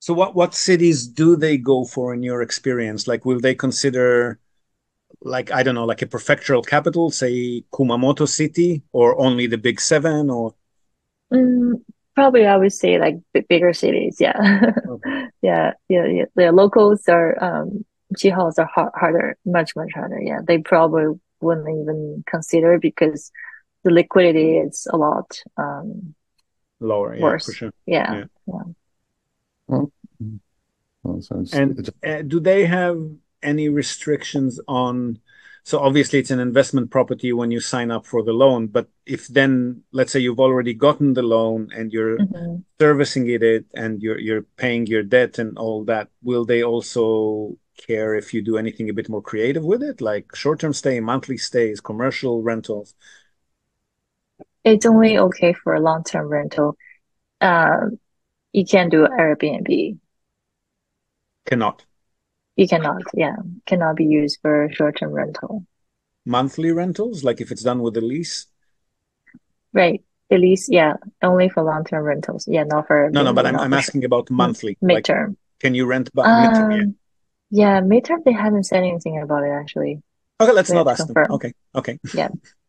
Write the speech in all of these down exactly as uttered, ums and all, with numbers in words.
So what what cities do they go for in your experience? Like, will they consider, like, I don't know, like a prefectural capital, say Kumamoto City, or only the big seven, or Mm, probably I would say like b bigger cities. Yeah. okay. Yeah. Yeah. Yeah. The locals are, um, jihaos are hard, harder, much, much harder. Yeah. They probably wouldn't even consider because the liquidity is a lot, um, Lower, yeah, for worse. sure. Yeah. Yeah. Yeah. Well, well, so it's, And it's uh, do they have any restrictions on? So obviously it's an investment property when you sign up for the loan, but if then, let's say you've already gotten the loan and you're Hmm. servicing it and you're you're paying your debt and all that, will they also care if you do anything a bit more creative with it, like short-term stay, monthly stays, commercial rentals? It's only okay for long-term rental. Uh, you can't do Airbnb. Cannot. You cannot, yeah, cannot be used for short-term rental. Monthly rentals, like if it's done with a lease? Right. At least, yeah, only for long-term rentals. Yeah, not for No, no, but Airbnb, I'm not I'm for sure. asking about Mm, monthly. Like, midterm. can you rent by midterm? Yeah. Um, yeah, midterm, they haven't said anything about it actually. Okay, let's We have not to ask them. confirm. Okay, okay. Yeah.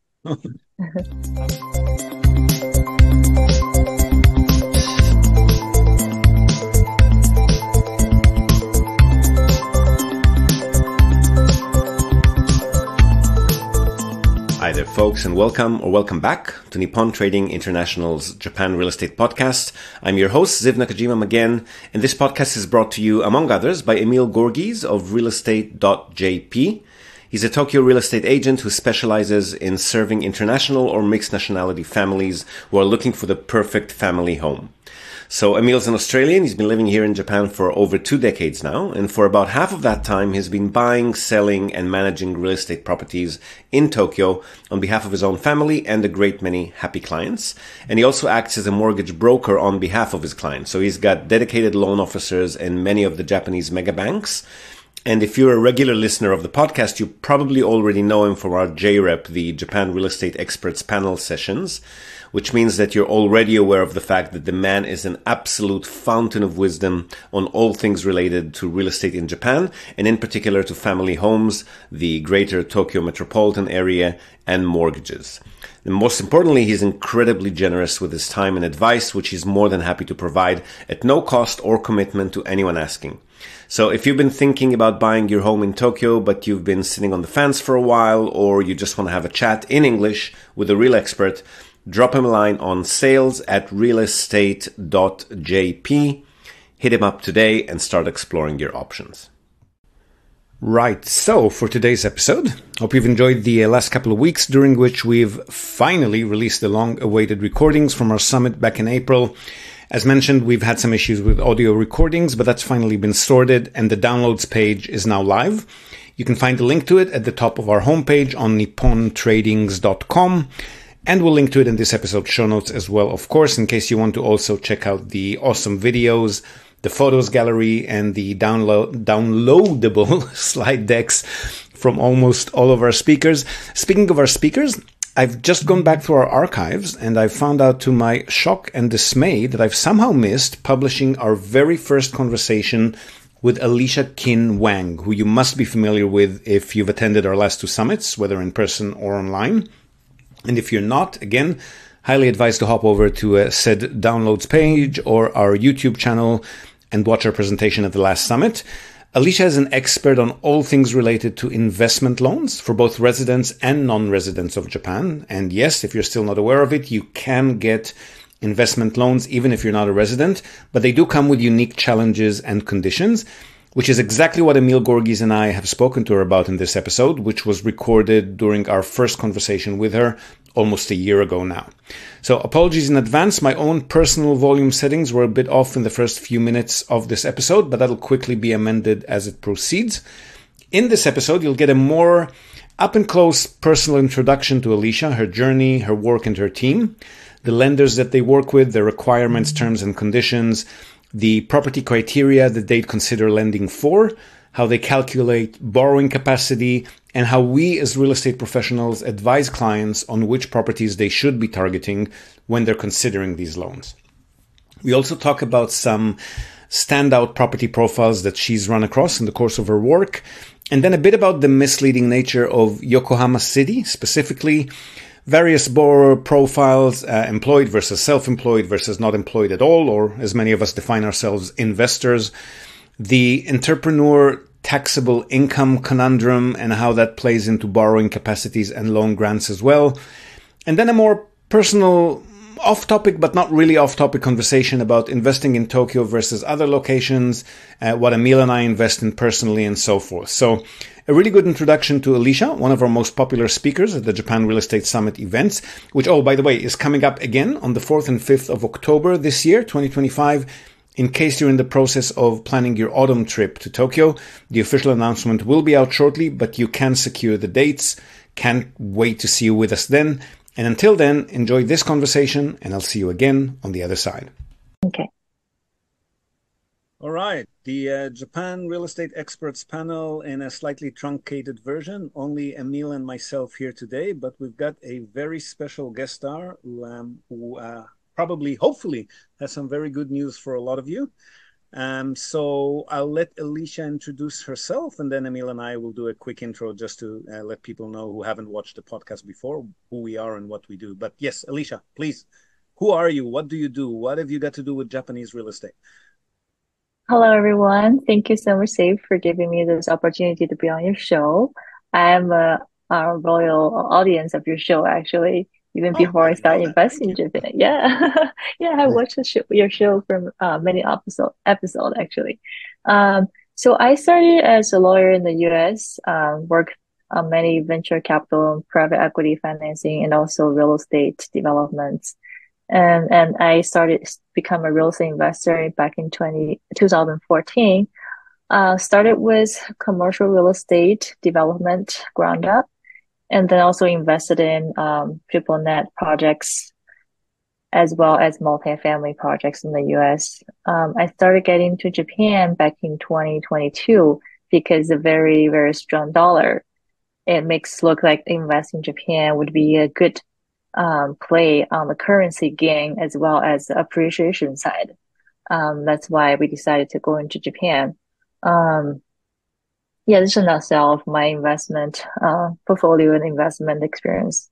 Hi there, folks, and welcome or welcome back to Nippon Trading International's Japan Real Estate Podcast. I'm your host, Ziv Nakajima again, and this podcast is brought to you, among others, by Emil Gorgis of real estate dot j p. He's a Tokyo real estate agent who specializes in serving international or mixed nationality families who are looking for the perfect family home. So Emil's an Australian. He's been living here in Japan for over two decades now. And for about half of that time, he's been buying, selling, and managing real estate properties in Tokyo on behalf of his own family and a great many happy clients. And he also acts as a mortgage broker on behalf of his clients. So he's got dedicated loan officers in many of the Japanese mega banks. And if you're a regular listener of the podcast, you probably already know him from our J REP, the Japan Real Estate Experts Panel sessions, which means that you're already aware of the fact that the man is an absolute fountain of wisdom on all things related to real estate in Japan, and in particular to family homes, the greater Tokyo metropolitan area, and mortgages. And most importantly, he's incredibly generous with his time and advice, which he's more than happy to provide at no cost or commitment to anyone asking. So if you've been thinking about buying your home in Tokyo, but you've been sitting on the fence for a while, or you just want to have a chat in English with a real expert, drop him a line on sales at real estate dot j p. Hit him up today and start exploring your options. Right, so for today's episode, hope you've enjoyed the last couple of weeks during which we've finally released the long-awaited recordings from our summit back in April. As mentioned, we've had some issues with audio recordings, but that's finally been sorted and the downloads page is now live. You can find the link to it at the top of our homepage on nippon tradings dot com. And we'll link to it in this episode show notes as well, of course, in case you want to also check out the awesome videos, the photos gallery, and the download downloadable slide decks from almost all of our speakers. Speaking of our speakers, I've just gone back through our archives and I found out to my shock and dismay that I've somehow missed publishing our very first conversation with Alicia Kin Wang, who you must be familiar with if you've attended our last two summits, whether in person or online. And if you're not, again, highly advised to hop over to uh, said downloads page or our YouTube channel and watch our presentation at the last summit. Alicia is an expert on all things related to investment loans for both residents and non-residents of Japan. And yes, if you're still not aware of it, you can get investment loans even if you're not a resident, but they do come with unique challenges and conditions, which is exactly what Emil Gorgis and I have spoken to her about in this episode, which was recorded during our first conversation with her almost a year ago now. So apologies in advance. My own personal volume settings were a bit off in the first few minutes of this episode, but that'll quickly be amended as it proceeds. In this episode, you'll get a more up-and-close personal introduction to Alicia, her journey, her work, and her team, the lenders that they work with, their requirements, terms, and conditions, the property criteria that they'd consider lending for, how they calculate borrowing capacity, and how we as real estate professionals advise clients on which properties they should be targeting when they're considering these loans. We also talk about some standout property profiles that she's run across in the course of her work, and then a bit about the misleading nature of Yokohama City, specifically various borrower profiles, uh, employed versus self-employed versus not employed at all, or as many of us define ourselves, investors, the entrepreneur taxable income conundrum and how that plays into borrowing capacities and loan grants as well. And then a more personal, off-topic but not really off-topic conversation about investing in Tokyo versus other locations, uh, what Emil and I invest in personally, and so forth. So a really good introduction to Alicia, one of our most popular speakers at the Japan Real Estate Summit events, which, oh, by the way, is coming up again on the fourth and fifth of October this year, twenty twenty-five. In case you're in the process of planning your autumn trip to Tokyo, the official announcement will be out shortly, but you can secure the dates. Can't wait to see you with us then. And until then, enjoy this conversation, and I'll see you again on the other side. Okay. All right. The uh, Japan Real Estate Experts panel in a slightly truncated version. Only Emil and myself here today, but we've got a very special guest star who, um, who uh, probably, hopefully, has some very good news for a lot of you. Um, so I'll let Alicia introduce herself, and then Emil and I will do a quick intro just to uh, let people know who haven't watched the podcast before, who we are and what we do. But yes, Alicia, please, who are you? What do you do? What have you got to do with Japanese real estate? Hello, everyone. Thank you so much, Save, for giving me this opportunity to be on your show. I am a, a royal audience of your show, actually. Even Oh, before I I didn't start know that. investing in Thank you. Japan. Yeah. Yeah, I watched the show, your show from uh, many episode episode actually. Um, so I started as a lawyer in the U S, um, worked on many venture capital and private equity financing and also real estate developments. And and I started to become a real estate investor back in twenty, twenty fourteen. Uh, started with commercial real estate development ground up. And then also invested in um, triple net projects as well as multifamily projects in the U S. Um, I started getting to Japan back in twenty twenty-two because the very, very strong dollar. It makes it look like investing in Japan would be a good um, play on the currency gain as well as the appreciation side. Um, that's why we decided to go into Japan. Um, Yeah, this is a nutshell of my investment uh, portfolio and investment experience.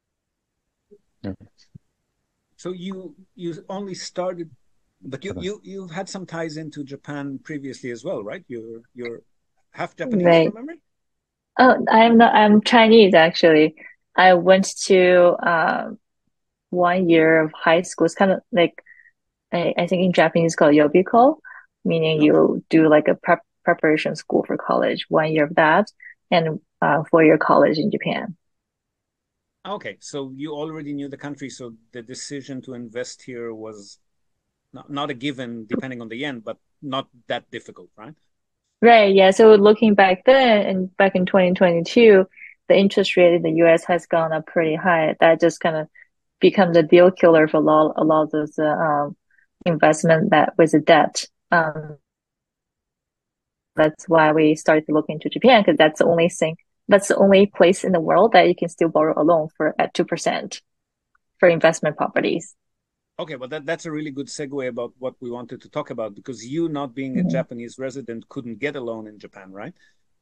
Okay. So you you only started, but you you you've had some ties into Japan previously as well, right? You're you're half Japanese Right. from memory? Oh, I'm not, I'm Chinese actually. I went to um one year of high school. It's kind of like I, I think in Japanese it's called yobiko, meaning Okay. you do like a prep preparation school for college, one year of that, and uh, four year college in Japan. Okay, so you already knew the country, so the decision to invest here was not, not a given, depending on the yen, but not that difficult, right? Right, yeah. So looking back then and back in twenty twenty-two, the interest rate in the U S has gone up pretty high. That just kind of becomes a deal killer for a lot, a lot of those uh, um, investment that with the debt. Um, that's why we started to look into Japan because that's the only thing, that's the only place in the world that you can still borrow a loan for at two percent for investment properties. Okay, well, that, that's a really good segue about what we wanted to talk about, because you, not being a Mhm. Japanese resident, couldn't get a loan in Japan, right?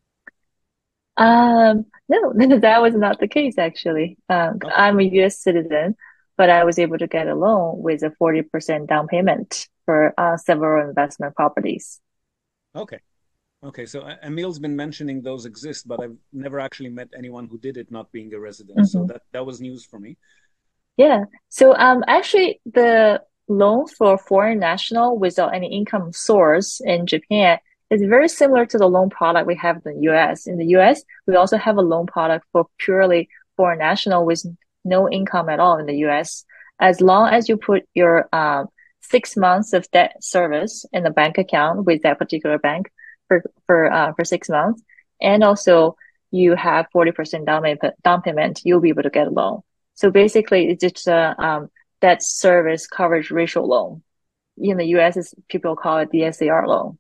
Um, no, that was not the case actually. Um, Okay. I'm a U S citizen, but I was able to get a loan with a forty percent down payment for uh, several investment properties. Okay. Okay, so uh, Emil's been mentioning those exist, but I've never actually met anyone who did it not being a resident. So Mhm. that, that was news for me. Yeah. So um, actually, the loan for foreign national without any income source in Japan is very similar to the loan product we have in the U S. In the U S, we also have a loan product for purely foreign national with no income at all in the U S. As long as you put your um, six months of debt service in the bank account with that particular bank for for uh, for six months, and also you have forty percent down payment, down payment, you'll be able to get a loan. So basically, it's just a um, debt service coverage ratio loan. In the U S, it's, people call it the S A R loan.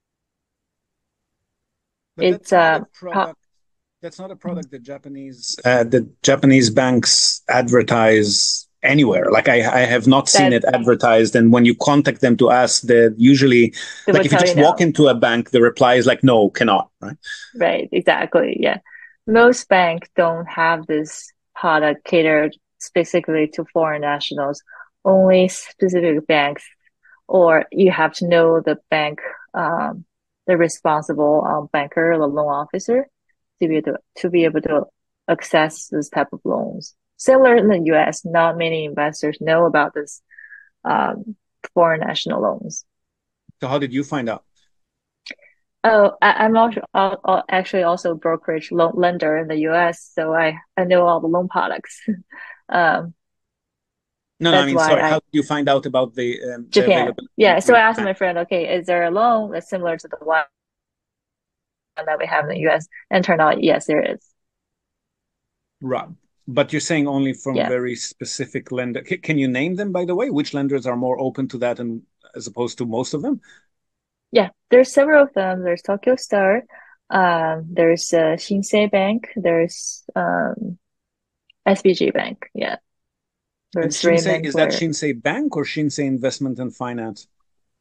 But It's that's not uh, a pro- product. That's not a product that Japanese uh, the Japanese banks advertise anywhere. Like I, I have not seen That- it advertised. And when you contact them to ask, that usually, They like will if you tell just you no. walk into a bank, the reply is like, no, cannot, right? Right, exactly. Yeah. Most banks don't have this product catered specifically to foreign nationals. Only specific banks, or you have to know the bank, um, the responsible um, banker, the loan officer, to be able to, to be able to access this type of loans. Similar in the U S, not many investors know about this um, foreign national loans. So how did you find out? Oh, I, I'm also uh, uh, actually also a brokerage loan lender in the U S, so I, I know all the loan products. um, No, no, I that's mean, why sorry, I how did you find out about the, um, the Japan. availability? Yeah, so I with asked Japan? my friend, okay, is there a loan that's similar to the one that we have in the U S? And turned out, yes, there is. Right. But you're saying only from Yeah. very specific lender. C- Can you name them, by the way? Which lenders are more open to that, and as opposed to most of them? Yeah, there's several of them. There's Tokyo Star, um, there's uh, Shinsei Bank, there's um, S B G Bank. Yeah, And there's three Shinsei, main is that players. Shinsei Bank or Shinsei Investment and Finance?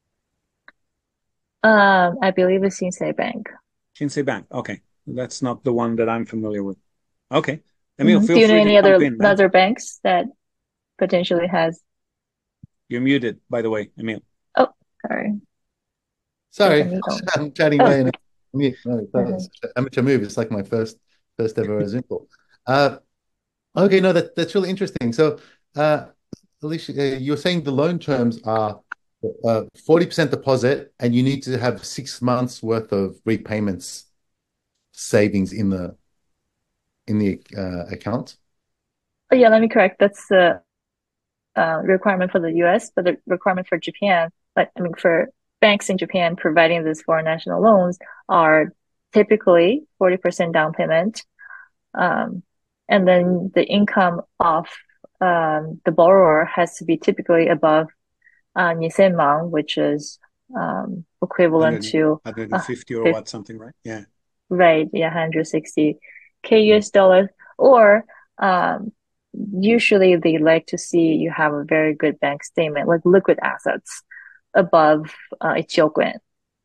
Um, I believe it's Shinsei Bank. Shinsei Bank. Okay. That's not the one that I'm familiar with. Okay. Emil, Mhm. feel Do you know free to any jump other in, man. other banks that potentially has? You're muted, by the way, Emil. Oh, sorry. Sorry, There's Emil. I'm chatting Oh. away. And no, it's Mhm. such an amateur move. It's like my first first ever Zoom call. Uh, okay, no, that that's really interesting. So, uh, Alicia, uh, you're saying the loan terms are uh, forty percent deposit, and you need to have six months worth of repayments savings in the in the uh, account. Oh, yeah, let me correct. That's the uh, requirement for the U S, but the requirement for Japan, like I mean, for banks in Japan providing these foreign national loans are typically forty percent down payment, um, and then the income of um, the borrower has to be typically above uh, nisenman, which is um, equivalent to uh, one hundred fifty or fif- what, something, right? Yeah. right, yeah, one hundred sixty K U S dollars, or um, usually they like to see you have a very good bank statement, like liquid assets above uh, one oku yen.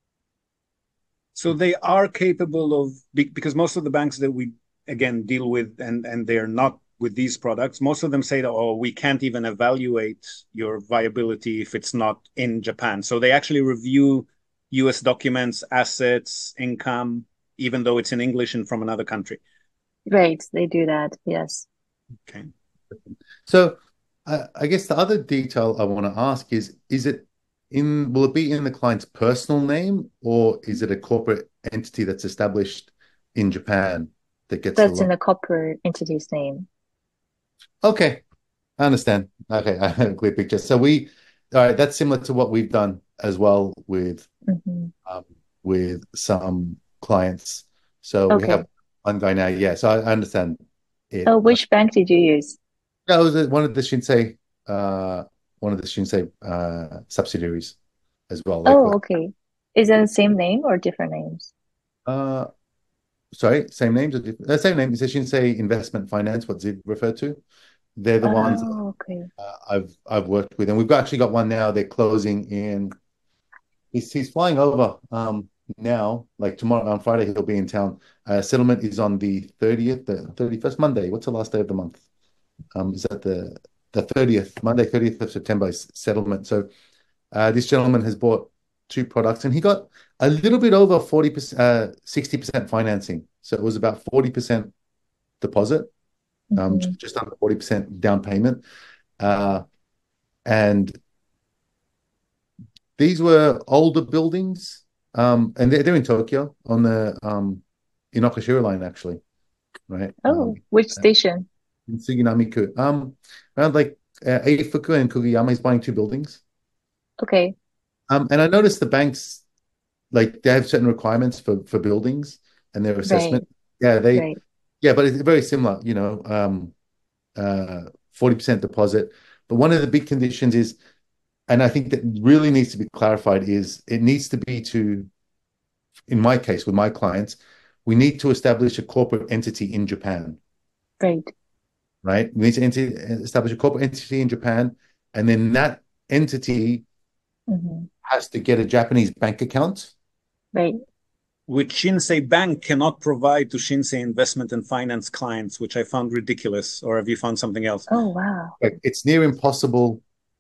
So they are capable of, be- because most of the banks that we, again, deal with, and, and they're not with these products, most of them say that, oh, we can't even evaluate your viability if it's not in Japan. So they actually review U S documents, assets, income, even though it's in English and from another country. Right, they do that, yes. Okay. So, uh, I guess the other detail I want to ask is: is it in? Will it be in the client's personal name, or is it a corporate entity that's established in Japan that gets the That's in loan? the corporate entity's name. Okay, I understand. Okay, I have a clear picture. So we, all right, that's similar to what we've done as well with hmm um, with some clients. So we Okay. have one guy now. Yeah, so I, I understand it. Oh, which bank did you use? That was one of the Shinsei, uh, one of the Shinsei uh, subsidiaries as well. Like, Oh, okay. Is it the same name or different names? uh, sorry, same names or different? Uh, same name. It's a Shinsei Investment Finance, what Ziv referred to. They're the ones that Oh, okay. uh, I've I've worked with, and we've got, actually got one now. They're closing in. He's he's flying over um now. Like tomorrow on Friday, he'll be in town. Uh, settlement is on the thirtieth, the thirty-first Monday. What's the last day of the month? Um, is that the the thirtieth, Monday, thirtieth of September is settlement. So uh, this gentleman has bought two products, and he got a little bit over forty percent, uh, sixty percent financing. So it was about forty percent deposit, um, hmm just under forty percent down payment. Uh, and these were older buildings, um, and they're, they're in Tokyo on the um, Inokashira line, actually, right? Oh, Um, which station? in Suginami-ku. Um, around like uh, Eifuku and Kugiyama, he's buying two buildings. Okay, Um, and I noticed the banks, like they have certain requirements for for buildings and their right, assessment. Yeah, they right. yeah, but it's very similar, you know, um, uh, forty percent deposit. But one of the big conditions is, and I think that really needs to be clarified, is it needs to be to, in my case, with my clients, we need to establish a corporate entity in Japan. Right. right? We need to enter, establish a corporate entity in Japan, and then that entity Mm-hmm. has to get a Japanese bank account. Right. Which Shinsei Bank cannot provide to Shinsei investment and finance clients, which I found ridiculous. Or have you found something else? Oh, wow. Like, it's near impossible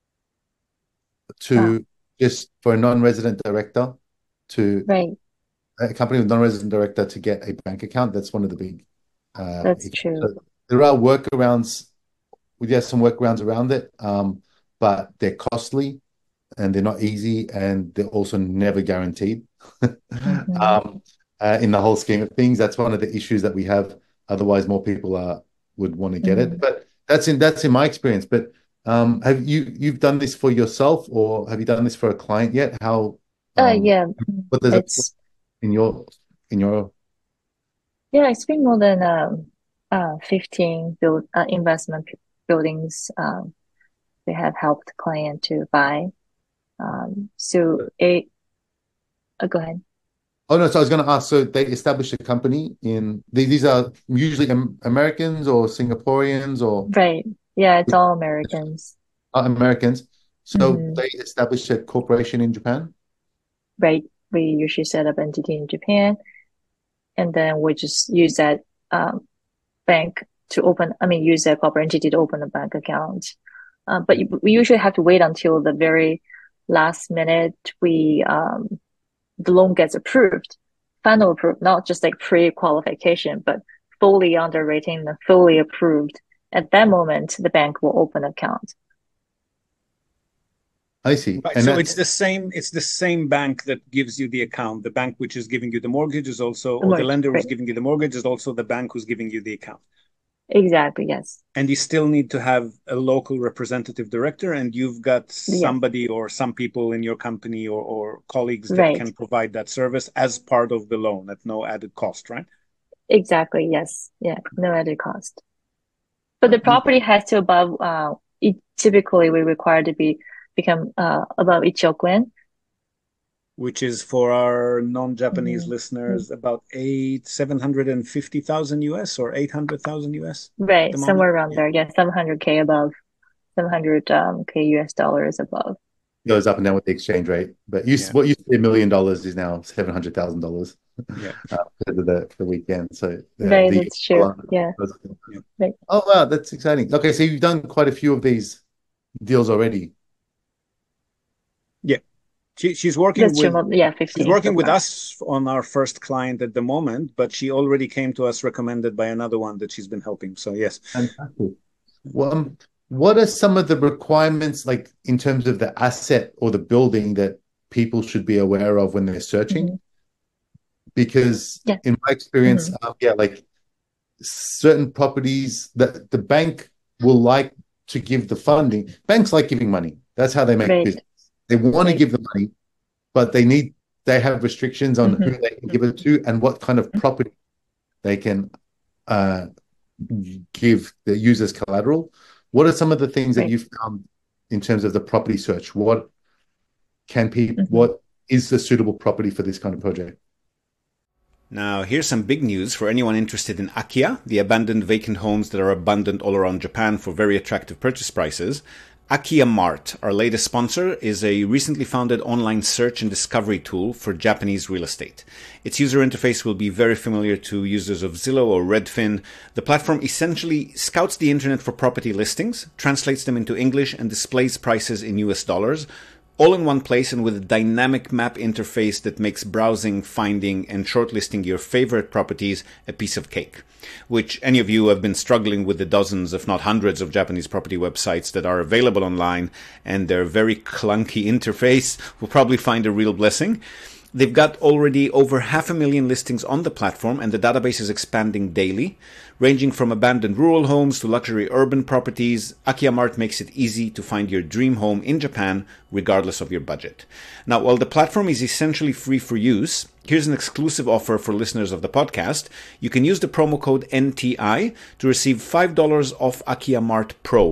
to Wow. just for a non-resident director to Right. a company with non-resident director to get a bank account. That's one of the big. Uh, That's issues. true. So there are workarounds. We have some workarounds around it, um, but they're costly and they're not easy, and they're also never guaranteed. Mm-hmm. um, uh, in the whole scheme of things, that's one of the issues that we have. Otherwise, more people are would want to get Mm-hmm. it. But that's in that's in my experience. But um, have you you've done this for yourself, or have you done this for a client yet? How? Uh, Um, yeah. what does it It's in your in your yeah. It's been more than um uh fifteen build uh, investment p- buildings. Um, we have helped client to buy. Um, so it. Uh, go ahead. Oh no, so I was going to ask. So they established a company in these. These are usually Am- Americans or Singaporeans or Right. Yeah, it's all Americans. uh, Americans. So Mm-hmm. they established a corporation in Japan. Right. We usually set up entity in Japan, and then we just use that um, bank to open, I mean, use that corporate entity to open a bank account. Uh, but you, we usually have to wait until the very last minute we um, the loan gets approved, final approved, not just like pre-qualification, but fully underwritten and fully approved. At that moment, the bank will open account. I see. Right. And So that, it's the same. It's the same bank that gives you the account. The bank which is giving you the mortgage is also, The or the mortgage, lender who's right. giving you the mortgage is also the bank who's giving you the account. Exactly, yes. And you still need to have a local representative director, and you've got Yes. somebody or some people in your company or, or colleagues that Right. can provide that service as part of the loan at no added cost, right? Exactly, yes. Yeah, no added cost. But the property has to above, uh, it, typically we require to be become uh, above ichioku yen. Which is for our non-Japanese Mhm. listeners about eight seven hundred and fifty thousand U S or eight hundred thousand U S at Right, the moment. somewhere around Yeah. there. Yeah, seven hundred K above, seven hundred um, K U S dollars above. goes up and down with the exchange rate. But used, Yeah. what used to be a million dollars is now seven hundred thousand dollars Yeah. uh, because of the, the weekend. So uh, Right, the that's true. Yeah, Yeah. right. Oh wow, that's exciting. Okay, so you've done quite a few of these deals already. Yeah. She, she's working That's with true. Yeah, she's fifteen working so with far. us on our first client at the moment, but she already came to us recommended by another one that she's been helping. So yes. Fantastic. Well, um, what are some of the requirements, like in terms of the asset or the building, that people should be aware of when they're searching? Mhm. Because Yeah. in my experience, uh, yeah, like certain properties that the bank will like to give the funding. Banks like giving money. That's how they make Right. business. They want to Right. give the money, but they need they have restrictions on Mhm. who they can give it to and what kind of property they can uh, give the users collateral. What are some of the things that Right. you've found in terms of the property search? What can people? Mhm. What is a suitable property for this kind of project? Now, here's some big news for anyone interested in Akiya, the abandoned vacant homes that are abundant all around Japan for very attractive purchase prices. Akiya Mart, our latest sponsor, is a recently founded online search and discovery tool for Japanese real estate. Its user interface will be very familiar to users of Zillow or Redfin. The platform essentially scouts the internet for property listings, translates them into English, and displays prices in U S dollars, all in one place and with a dynamic map interface that makes browsing, finding, and shortlisting your favorite properties a piece of cake. Which any of you who have been struggling with the dozens, if not hundreds, of Japanese property websites that are available online and their very clunky interface will probably find a real blessing. They've got already over half a million listings on the platform, and the database is expanding daily. Ranging from abandoned rural homes to luxury urban properties, Akiya Mart makes it easy to find your dream home in Japan, regardless of your budget. Now, while the platform is essentially free for use, here's an exclusive offer for listeners of the podcast. You can use the promo code N T I to receive five dollars off Akiya Mart Pro.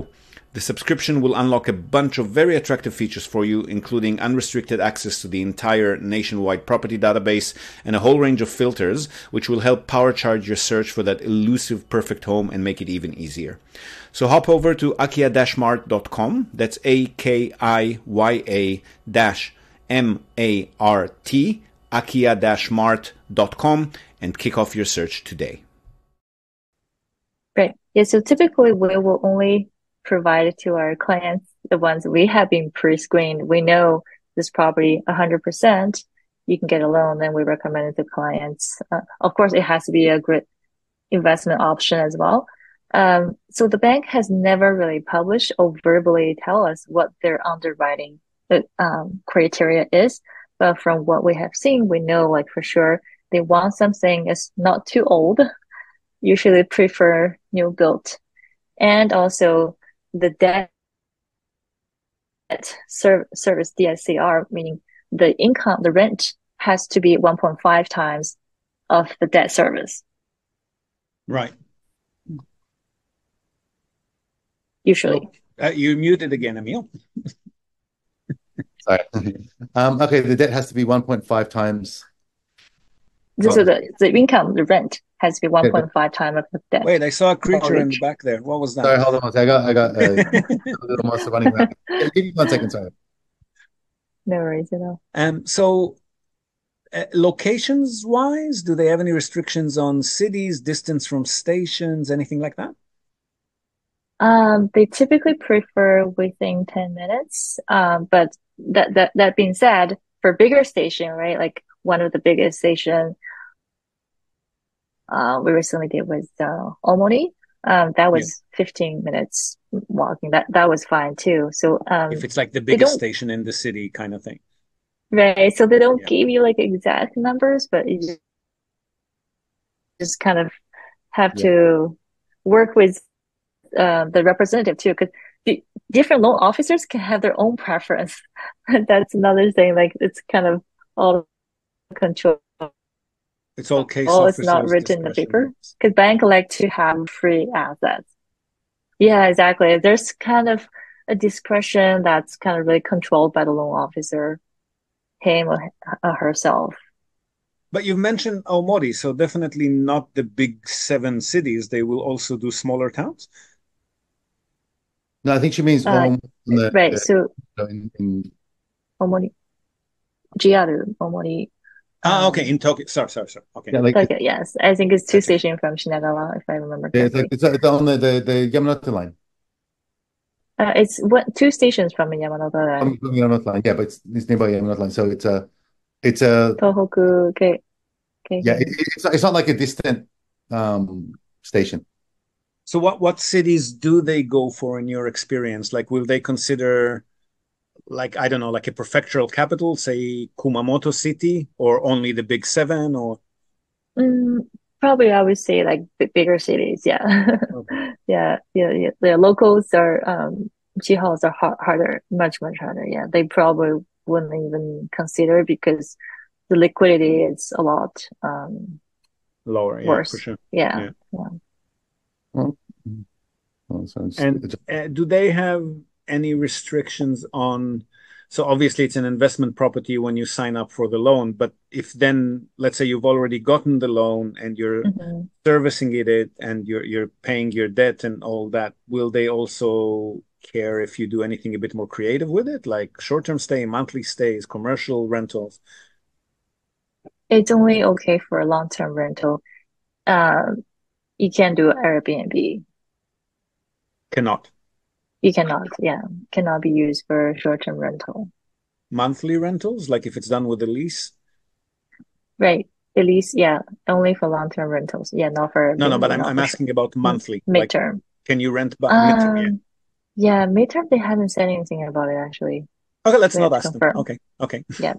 The subscription will unlock a bunch of very attractive features for you, including unrestricted access to the entire nationwide property database and a whole range of filters, which will help power charge your search for that elusive perfect home and make it even easier. So hop over to akiya dash mart dot com. That's A K I Y A dash M A R T, akiya dash mart dot com, and kick off your search today. Right. Yeah. So typically we will only provide to our clients the ones we have been pre-screened. We know this property one hundred percent you can get a loan, then we recommend it to clients. Uh, of course, it has to be a great investment option as well. Um, so the bank has never really published or verbally tell us what their underwriting um, criteria is. But from what we have seen, we know like for sure they want something that's not too old, usually prefer new built. And also the debt serv- service D S C R, meaning the income, the rent has to be one point five times of the debt service. Right. Usually. So, uh, you muted again, Emil. Sorry. um, okay, the debt has to be one point five times. So the, the income, the rent has to be one point five times of the debt. Wait, I saw a creature in the back there. What was that? Sorry, hold on one second. I got, I got uh, a little monster running around. Give me one second, sorry. No worries at all. Um, so uh, locations wise, do they have any restrictions on cities, distance from stations, anything like that? Um, they typically prefer within ten minutes. Um, but that, that, that being said, for bigger station, right? Like one of the biggest station, uh, we recently did was, uh, Omoni. Um, that was yeah. fifteen minutes walking. That, that was fine too. So, um, if it's like the biggest station in the city kind of thing. Right. So they don't yeah. give you like exact numbers, but you just, just kind of have yeah. to work with uh, the representative too, because the different loan officers can have their own preference. That's another thing. Like it's kind of all control. It's all case Oh, it's not written in the paper because bank like to have free assets. Yeah, exactly. There's kind of a discretion that's kind of really controlled by the loan officer, him or herself. But you've mentioned Aomori, so definitely not the big seven cities. They will also do smaller towns. No, I think she means uh, Om, the, right. The, so in, in... Omori, J R Omori. Ah, okay. In Tokyo. Sorry, sorry, sorry. Okay. Yeah, like Tokyo, yes. I think it's two okay. stations from Shinagawa, if I remember correctly. It's, it's on the, the, the Yamanote line. Uh, it's what two stations from Yamanote line. From Yamanote line, yeah, but it's, it's nearby Yamanote line. So it's a, it's a. Tohoku, okay. okay. Yeah, it, it's it's not like a distant um, station. So what what cities do they go for in your experience? Like, will they consider, like, I don't know, like a prefectural capital, say Kumamoto City, or only the big seven, or? Mm, probably I would say like bigger cities. Yeah. Okay. yeah, yeah, yeah. The locals are, um, jihals are hard, harder, much, much harder. Yeah. They probably wouldn't even consider because the liquidity is a lot, um, lower. Yeah, worse. For sure. Yeah. yeah. yeah. Well, well, and uh, do they have any restrictions on, so obviously it's an investment property when you sign up for the loan, but if then, let's say you've already gotten the loan and you're mm-hmm. servicing it and you're you're paying your debt and all that, will they also care if you do anything a bit more creative with it, like short-term stay, monthly stays, commercial rentals? It's only okay for a long-term rental. Uh, you can't do Airbnb. Cannot. You cannot, yeah. Cannot be used for short-term rental. Monthly rentals, like if it's done with a lease? Right. The lease, yeah. Only for long-term rentals. Yeah, not for... No, no, but I'm, I'm asking sure. about monthly. Midterm. Like, can you rent by um, midterm? Yeah. yeah, midterm, they haven't said anything about it, actually. Okay, let's we not ask confirm. them. Okay, okay. Yeah.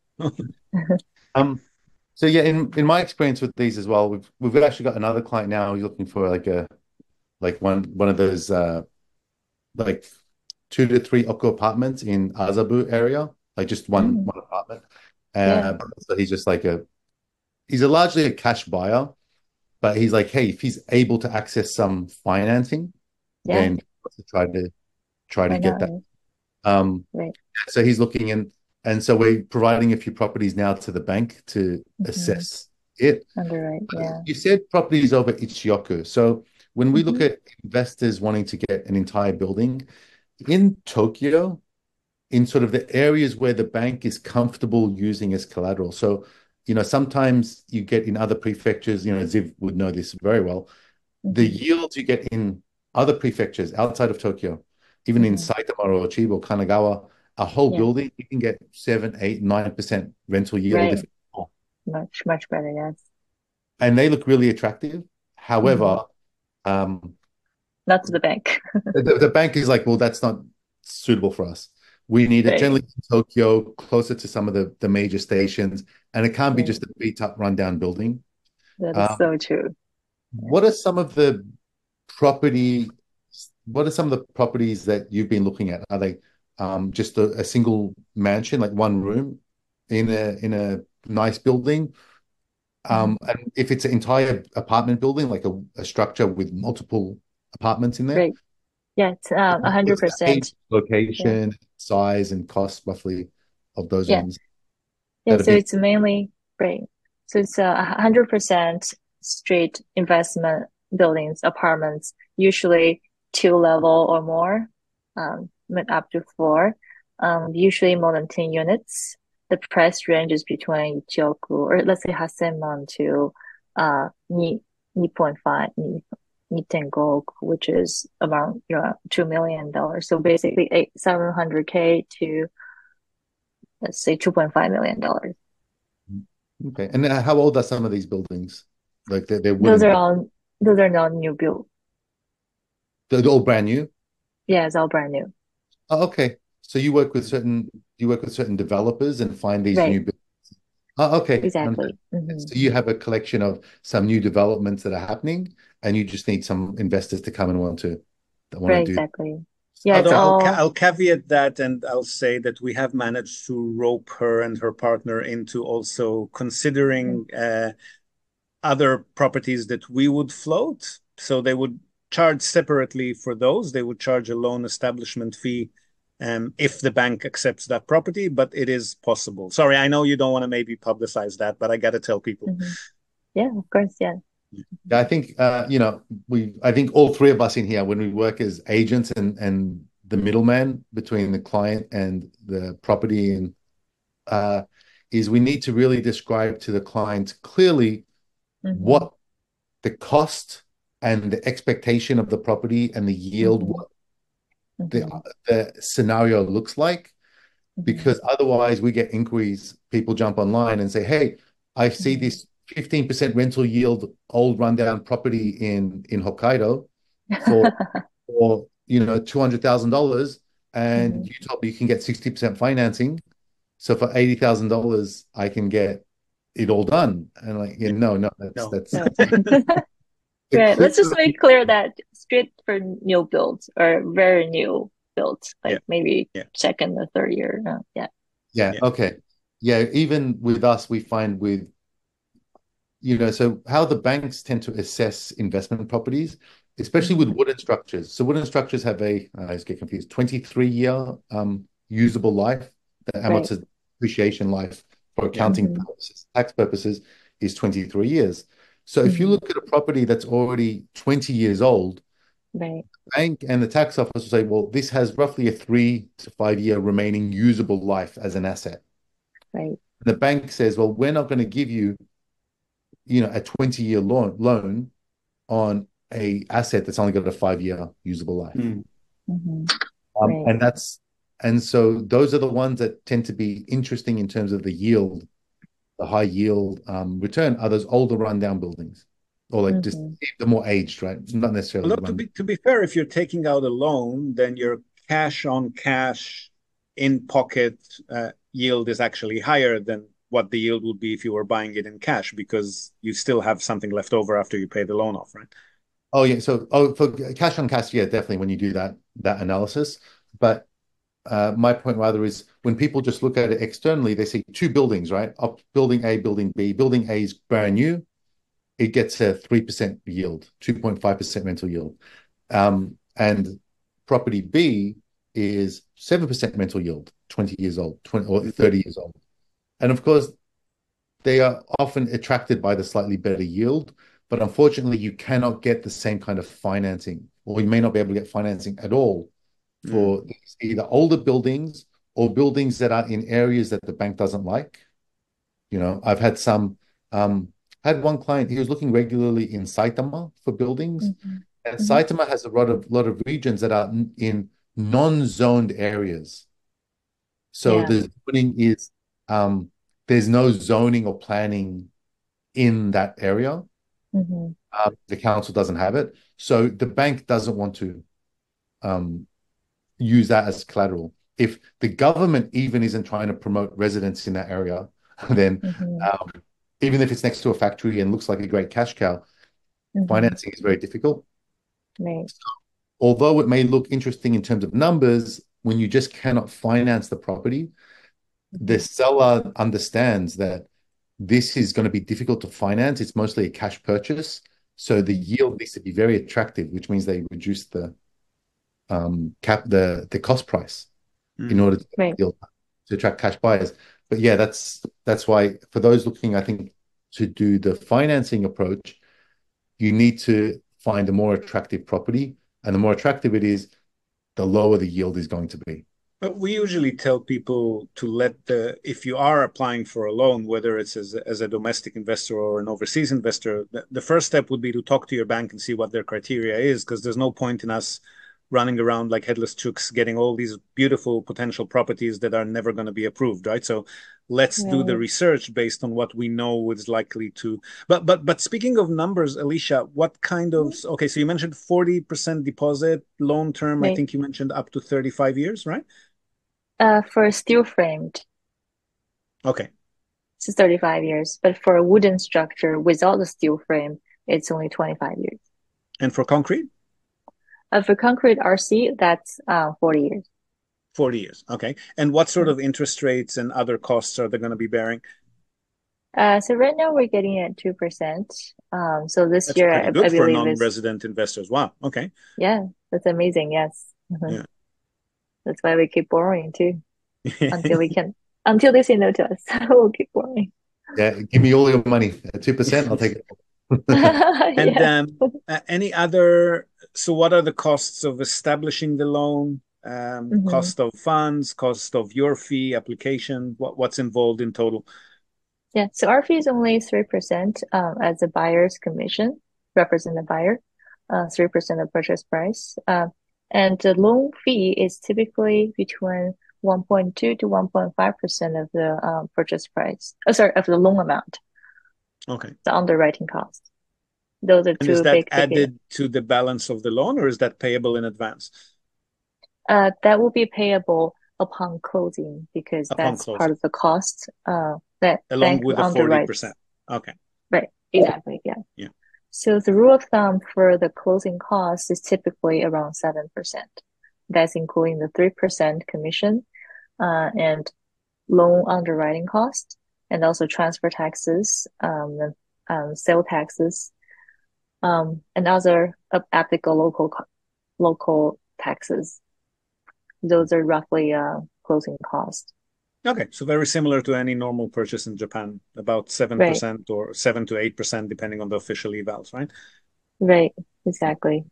um. So yeah, in, in my experience with these as well, we've we've actually got another client now who's looking for like a like one one of those uh like two to three Oko apartments in Azabu area, like just one mm. one apartment. Uh, yeah. So he's just like a he's a largely a cash buyer, but he's like, hey, if he's able to access some financing, yeah. then to try to try to Why get not? that. Um, Right. so he's looking in, and so we're providing a few properties now to the bank to Mm-hmm. assess it. Underwrite. Yeah. You said properties over Ichioku. So when we look Mm-hmm. at investors wanting to get an entire building in Tokyo, in sort of the areas where the bank is comfortable using as collateral. So, you know, sometimes you get in other prefectures, you know, Ziv would know this very well. Mm-hmm. The yields you get in other prefectures outside of Tokyo, even in Mm-hmm. Saitama or Chiba or Kanagawa, a whole Yeah. building, you can get seven, eight, nine percent rental yield. Right. If, Much, much better. Yes. and they look really attractive. However, um, Not to the bank. the, the bank is like, well, that's not suitable for us. We need it Right. generally in Tokyo, closer to some of the, the major stations, and it can't be Right. just a beat up, rundown building. That is Um, so true. what are some of the property? What are some of the properties that you've been looking at? Are they um, just a, a single mansion, like one room in a in a nice building? Um, and if it's an entire apartment building, like a, a structure with multiple apartments in there, Right. Yeah. It's um a hundred what's the age, percent. Yeah. location, size, and cost roughly of those Yeah. ones Yeah. that have So been? it's mainly right. So it's a hundred percent straight investment buildings, apartments, usually two level or more, um, with up to four. Um, usually more than ten units. The price range is between Ichioku or let's say Hasenman to uh ni ni point five ni ni tengo, which is around you know two million dollars. So basically eight seven hundred k to let's say two point five million dollars. Okay. And uh, how old are some of these buildings? Like they're, they're Those wooden, are all those are not new build. they're all brand new. Yeah, it's all brand new. Oh, okay. So you work with certain you work with certain developers and find these Right. new buildings. Oh, okay. Exactly. And Hmm. so you have a collection of some new developments that are happening, and you just need some investors to come and want to that want Right. to do. Exactly. Yeah, it's Although I'll, ca- all I'll caveat that and I'll say that we have managed to rope her and her partner into also considering uh, other properties that we would float. So they would charge separately for those. They would charge a loan establishment fee um, if the bank accepts that property, but it is possible. Sorry, I know you don't want to maybe publicize that, but I got to tell people. Mhm. Yeah, of course. Yeah. Yeah, I think uh, you know, we I think all three of us in here, when we work as agents and and the middleman between the client and the property, and uh, is we need to really describe to the client clearly Mhm. what the cost and the expectation of the property and the yield, Mhm. what Mhm. the the scenario looks like, Mhm. because otherwise we get inquiries. People jump online and say, "Hey, I see Mhm. this fifteen percent rental yield, old rundown property in in Hokkaido for for you know two hundred thousand dollars, and Mhm. you told me you can get sixty percent financing. So for eighty thousand dollars, I can get it all done." And like, yeah, no, no, that's No. that's No. the Right. Let's just clear- make clear that straight for new builds or very new builds, like Yeah. maybe Yeah. second or third year. No, yeah. yeah, Yeah. okay. Yeah, even with us, we find with you know, so how the banks tend to assess investment properties, especially with wooden structures. So wooden structures have a, I always get confused, twenty-three year um, usable life. The Right. amortization depreciation life for accounting Mhm. purposes, tax purposes, is twenty-three years. So if you Mhm. look at a property that's already twenty years old, Right. the bank and the tax office will say, well, this has roughly a three to five year remaining usable life as an asset. Right. And the bank says, well, we're not going to give you you know, a twenty year loan loan on a asset that's only got a five year usable life. Mm. Mhm. Um, Right. and that's and so those are the ones that tend to be interesting in terms of the yield, the high yield um, return are those older rundown buildings, or like just Mhm. the more aged, right? Not necessarily Although to run. be to be fair, if you're taking out a loan, then your cash on cash in pocket uh, yield is actually higher than what the yield would be if you were buying it in cash because you still have something left over after you pay the loan off, right? Oh yeah, so oh for cash on cash, yeah, definitely when you do that that analysis. But uh, my point rather is when people just look at it externally, they see two buildings, right? Up building A, building B. Building A is brand new. It gets a three percent yield, two point five percent rental yield. Um, and property B is seven percent rental yield, twenty years old, twenty or thirty years old. And of course, they are often attracted by the slightly better yield, but unfortunately, you cannot get the same kind of financing, or you may not be able to get financing at all for mm. either older buildings or buildings that are in areas that the bank doesn't like. You know, I've had some, um, had one client, he was looking regularly in Saitama for buildings, mm-hmm. and mm-hmm. Saitama has a lot of lot of regions that are in non-zoned areas. So yeah. the zoning is, um, there's no zoning or planning in that area. Mm-hmm. Um, the council doesn't have it. So the bank doesn't want to um, use that as collateral. If the government even isn't trying to promote residents in that area, then mm-hmm. um, even if it's next to a factory and looks like a great cash cow, mm-hmm. financing is very difficult. Right. So, although it may look interesting in terms of numbers, when you just cannot finance the property, mm-hmm. the seller understands that this is going to be difficult to finance. It's mostly a cash purchase. So the yield needs to be very attractive, which means they reduce the um, cap, the, the cost price mm. in order to, right. to attract cash buyers. But yeah, that's that's why for those looking, I think, to do the financing approach, you need to find a more attractive property. And the more attractive it is, the lower the yield is going to be. But we usually tell people to let the, if you are applying for a loan, whether it's as a, as a domestic investor or an overseas investor, the, the first step would be to talk to your bank and see what their criteria is, because there's no point in us running around like headless chooks, getting all these beautiful potential properties that are never going to be approved, right? So let's right. do the research based on what we know is likely to. But but but speaking of numbers, Alicia, what kind of, okay, so you mentioned forty percent deposit, loan term, right. I think you mentioned up to thirty-five years, right? Uh, for steel framed. Okay. It's thirty-five years, but for a wooden structure without the steel frame, it's only twenty-five years. And for concrete? Uh, for concrete R C, that's uh, forty years. forty years, okay. And what sort of interest rates and other costs are they going to be bearing? Uh, so right now we're getting at two percent. Um, so this that's year, pretty I, good I for believe non-resident investors. Wow, okay. Yeah, that's amazing. Yes. Mm-hmm. Yeah. That's why we keep borrowing too, until we can, until they say no to us. We'll keep borrowing. Yeah, give me all your money. Two percent, I'll take it. And yeah. um, uh, any other? So, what are the costs of establishing the loan? Um, mm-hmm. Cost of funds, cost of your fee application. What what's involved in total? Yeah, so our fee is only three percent um, as a buyer's commission, represent the buyer, uh, three percent of purchase price. Uh, and the loan fee is typically between one point two to one point five percent of the um, purchase price. Oh, sorry, of the loan amount. Okay. The underwriting cost. Those are and two is that big added ticket. to the balance of the loan, or is that payable in advance? Uh, that will be payable upon closing because upon that's closing. part of the cost. Uh, that along bank with the forty percent. underwrites. Okay. Right. Exactly. Yeah. Yeah. So the rule of thumb for the closing cost is typically around seven percent. That's including the three percent commission, uh, and loan underwriting cost, and also transfer taxes, um, and, um, sale taxes, um, and other applicable local, local taxes. Those are roughly, uh, closing costs. Okay, so very similar to any normal purchase in Japan, about seven percent right. or seven to eight percent, depending on the official evals, right? Right, exactly.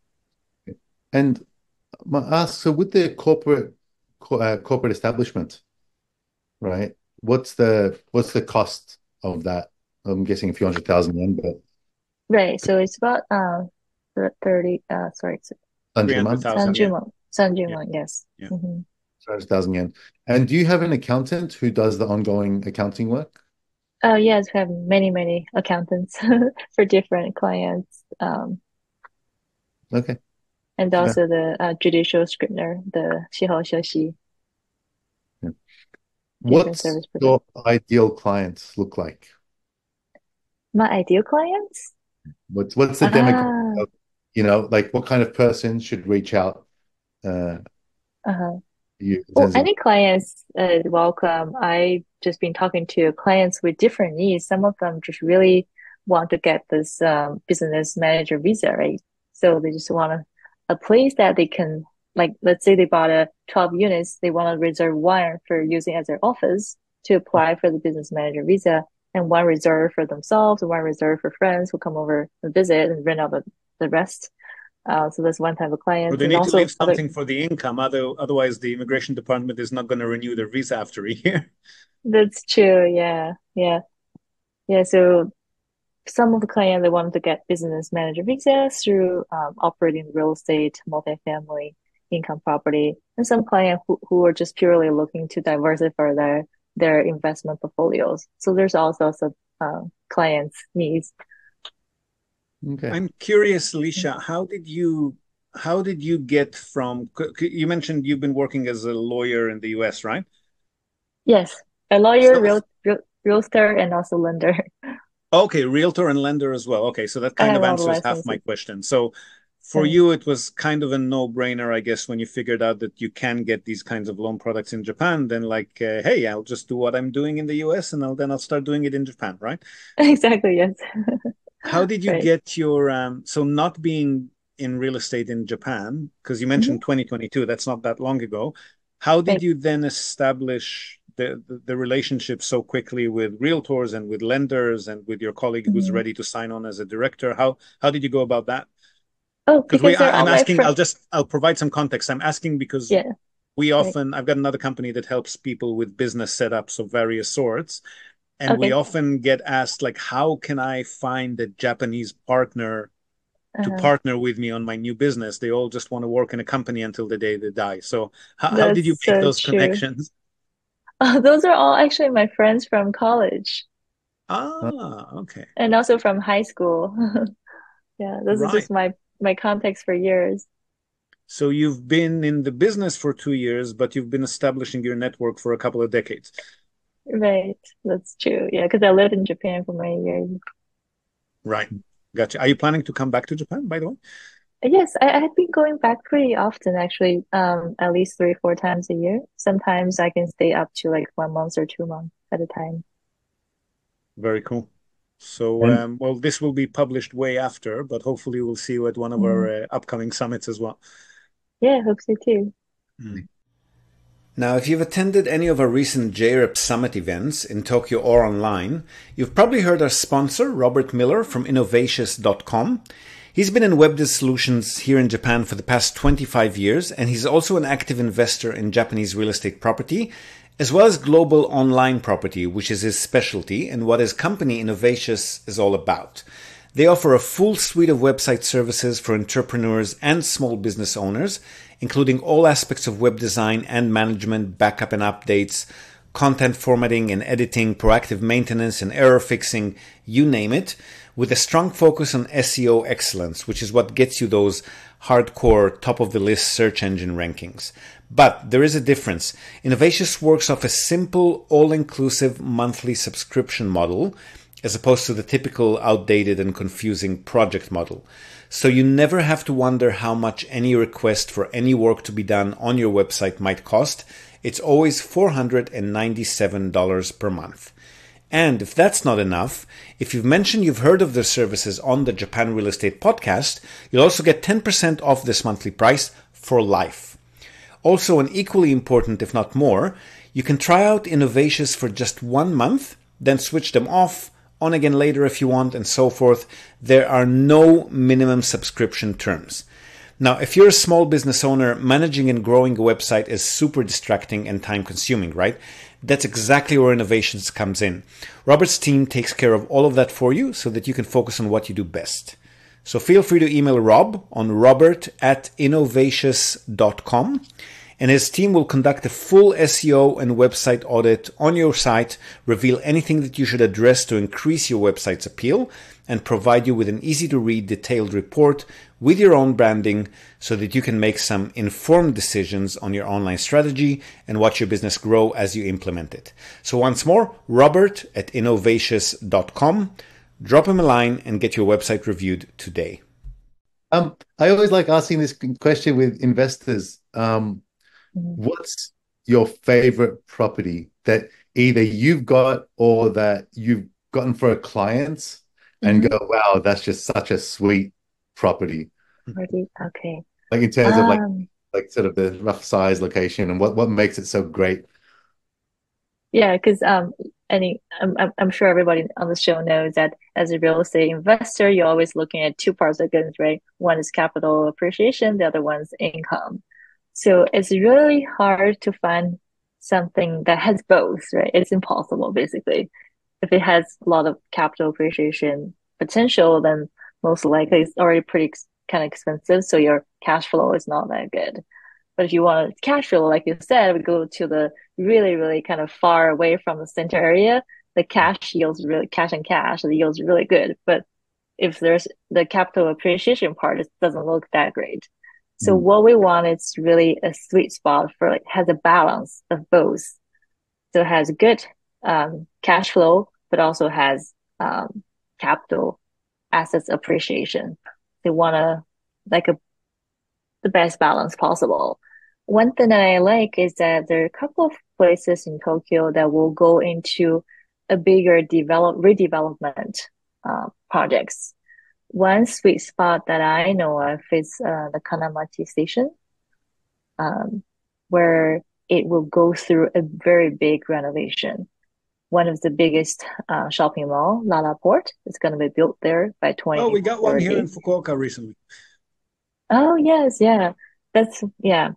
And I ask, so with the corporate uh, corporate establishment, right? What's the what's the cost of that? I'm guessing a few hundred thousand yen, but right. So it's about uh thirty. Uh, sorry, three hundred thousand. Sanjuman, Sanjuman, yes. Yeah. Mm-hmm. three hundred thousand yen. And do you have an accountant who does the ongoing accounting work? Uh, yes, we have many, many accountants for different clients. Um, okay. And also yeah. the uh, judicial scrivener, the Shihou Shoshi. Yeah. What's your ideal clients look like? My ideal clients? What's what's the ah. demographic? Of, you know, like what kind of person should reach out? Uh, uh-huh. You, well, any clients uh, welcome. I've just been talking to clients with different needs. Some of them just really want to get this um, business manager visa, right? So they just want a, a place that they can like, let's say they bought a twelve units, they want to reserve one for using as their office to apply for the business manager visa, and one reserve for themselves, and one reserve for friends who come over and visit and rent out the, the rest. Uh, so that's one type of client. But they and need also to leave other, something for the income, other, otherwise the immigration department is not going to renew their visa after a year. that's true. Yeah. Yeah. Yeah. So some of the clients, they wanted to get business manager visas through um, operating real estate, multifamily income property, and some clients who, who are just purely looking to diversify their their investment portfolios. So there's all sorts of uh, clients' needs. Okay. I'm curious, Alicia, how did you how did you get from, you mentioned you've been working as a lawyer in the U S, right? Yes, a lawyer, So, real, real, realtor, and also lender. okay, realtor and lender as well. Okay, so that I kind have of all the answers half my licenses. question. So for Right. you, it was kind of a no-brainer, I guess, when you figured out that you can get these kinds of loan products in Japan, then like, uh, hey, I'll just do what I'm doing in the U S and I'll, then I'll start doing it in Japan, right? Exactly, yes. How did you Right. get your, um, so not being in real estate in Japan, because you hmm mentioned twenty twenty-two, that's not that long ago. How did Right. you then establish the, the, the relationship so quickly with realtors and with lenders and with your colleague who's hmm ready to sign on as a director? How, how did you go about that? Oh, Because we, because they're I, all I'm my asking, friends. I'll just, I'll provide some context. I'm asking because Yeah, we right. often, I've got another company that helps people with business setups of various sorts. And we Okay. often get asked, like, how can I find a Japanese partner to Uh, partner with me on my new business? They all just want to work in a company until the day they die. So how, how did you that's make so those true. connections? Uh, those are all actually my friends from college Uh, Ah, okay. and also from high school. Yeah, this is Right. just my my context for years. So you've been in the business for two years, but you've been establishing your network for a couple of decades. Right, that's true. Yeah, because I lived in Japan for many years. Right. Gotcha. Are you planning to come back to Japan, by the way? Yes, I, I had been going back pretty often actually, um, at least three, four times a year. Sometimes I can stay up to like one month or two months at a time. Very cool. So, and um, well, this will be published way after, but hopefully we'll see you at one of Mm. our uh, upcoming summits as well. Yeah, hope so too. Mm. Now, if you've attended any of our recent J R E P Summit events in Tokyo or online, you've probably heard our sponsor, Robert Miller from Innovatius dot com. He's been in web solutions here in Japan for the past twenty-five years, and he's also an active investor in Japanese real estate property, as well as global online property, which is his specialty and what his company Innovatius is all about. They offer a full suite of website services for entrepreneurs and small business owners, including all aspects of web design and management, backup and updates, content formatting and editing, proactive maintenance and error fixing, you name it, with a strong focus on S E O excellence, which is what gets you those hardcore top-of-the-list search engine rankings. But there is a difference. Innovatius works off a simple, all-inclusive monthly subscription model, as opposed to the typical outdated and confusing project model. So you never have to wonder how much any request for any work to be done on your website might cost. It's always four hundred ninety-seven dollars per month. And if that's not enough, if you've mentioned you've heard of their services on the Japan Real Estate Podcast, you'll also get ten percent off this monthly price for life. Also, and equally important, if not more, you can try out Innovatius for just one month, then switch them off, on again later if you want, and so forth. There are no minimum subscription terms. Now, if you're a small business owner, managing and growing a website is super distracting and time consuming, right? That's exactly where Innovatius comes in. Robert's team takes care of all of that for you so that you can focus on what you do best. So feel free to email Rob on robert at innovatius dot com. And his team will conduct a full S E O and website audit on your site, reveal anything that you should address to increase your website's appeal, and provide you with an easy-to-read detailed report with your own branding so that you can make some informed decisions on your online strategy and watch your business grow as you implement it. So once more, Robert at innovatius dot com. Drop him a line and get your website reviewed today. um, I always like asking this question with investors. Um, Mhm. what's your favorite property that either you've got or that you've gotten for a client and Mhm. go, wow, that's just such a sweet property. Already- Okay. Like in terms of like Um, like sort of the rough size, location, and what what makes it so great. Yeah, because um, any I'm I'm I'm sure everybody on the show knows that as a real estate investor, you're always looking at two parts of goods, right? One is capital appreciation, the other one's income. So it's really hard to find something that has both, right? It's impossible, basically. If it has a lot of capital appreciation potential, then most likely it's already pretty ex kind of expensive, so your cash flow is not that good. But if you want cash flow, like you said, we go to the really, really kind of far away from the center area. The cash yields really cash and cash, the yields really good. But if there's the capital appreciation part, it doesn't look that great. So Mm. what we want is really a sweet spot for like has a balance of both. So it has good um, cash flow, but also has um, capital assets appreciation. They want to like a the best balance possible. One thing that I like is that there are a couple of places in Tokyo that will go into a bigger develop redevelopment uh, projects. One sweet spot that I know of is uh, the Kanamachi station, um, where it will go through a very big renovation. One of the biggest uh, shopping mall, LaLaport, is going to be built there by Oh, we got one here in twenty thirty. Fukuoka recently. Oh, yes, yeah. That's yeah.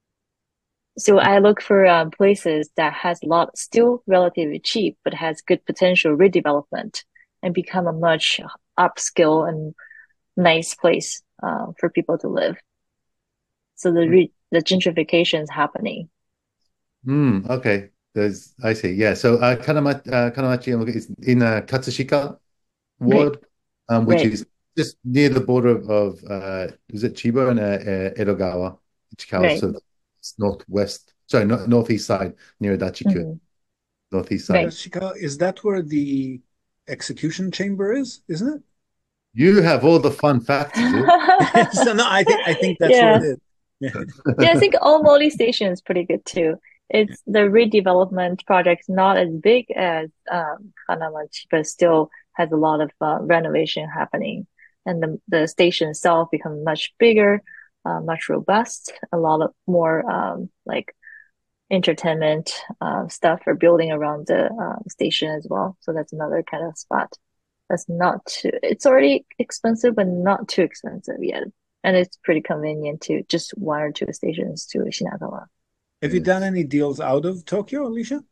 So I look for um, places that has a lot, still relatively cheap, but has good potential redevelopment and become a much upscale and nice place uh, for people to live. So the re the gentrification is happening. Mm, okay. There's, I see. Yeah. So uh, Kanamachi, uh, Kanamachi I'm looking- is in uh, Katsushika Right, ward, um, which right, is just near the border of, of uh, is it Chiba and uh, uh, Edogawa, Ichikawa, right, so it's northwest, sorry, no, northeast side near Dachiku, hmm northeast side. right. Yashika, is that where the execution chamber is, isn't You have all the fun facts, is it? So no, I think I think that's where it Yeah. is. Yeah. Yeah, I it? think Omori Station is pretty good too. Yeah. It's the redevelopment project, not as big as um, Hanamachi, but still has a lot of uh, renovation happening. And the, the station itself become much bigger, uh, much robust, a lot of more um, like entertainment uh, stuff are building around the uh, station as well. So that's another kind of spot. That's not too, it's already expensive, but not too expensive yet. And it's pretty convenient to just one or two stations to Shinagawa. Have you done any deals out of Tokyo, Alicia?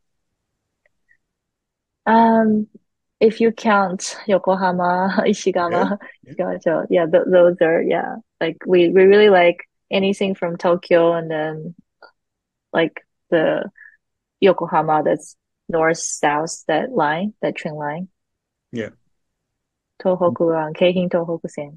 Um, if you count Yokohama, Yeah. Ishigama, Yeah. Shigacho, yeah, th those are, yeah, like we, we really like anything from Tokyo and then like the Yokohama that's north south, that line, that train line, Yeah. Tohoku, uh, Keihin Tohoku Sen,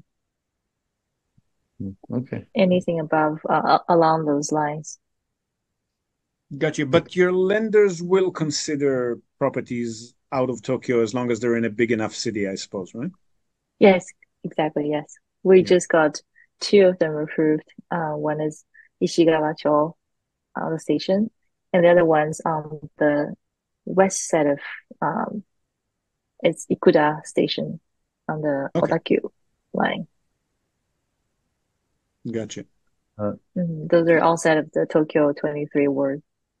Okay. anything above, uh, along those lines. Got you. But your lenders will consider properties out of Tokyo as long as they're in a big enough city, I suppose, right? Yes, exactly. Yes. We Yeah. just got two of them approved. Uh, one is Ishigawa-cho, uh, the station, and the other one's on the west side of, um, it's Ikuda station on the Okay. Otakyu line. Got you. Uh, Mhm. Those are all side of the Tokyo twenty-three ward.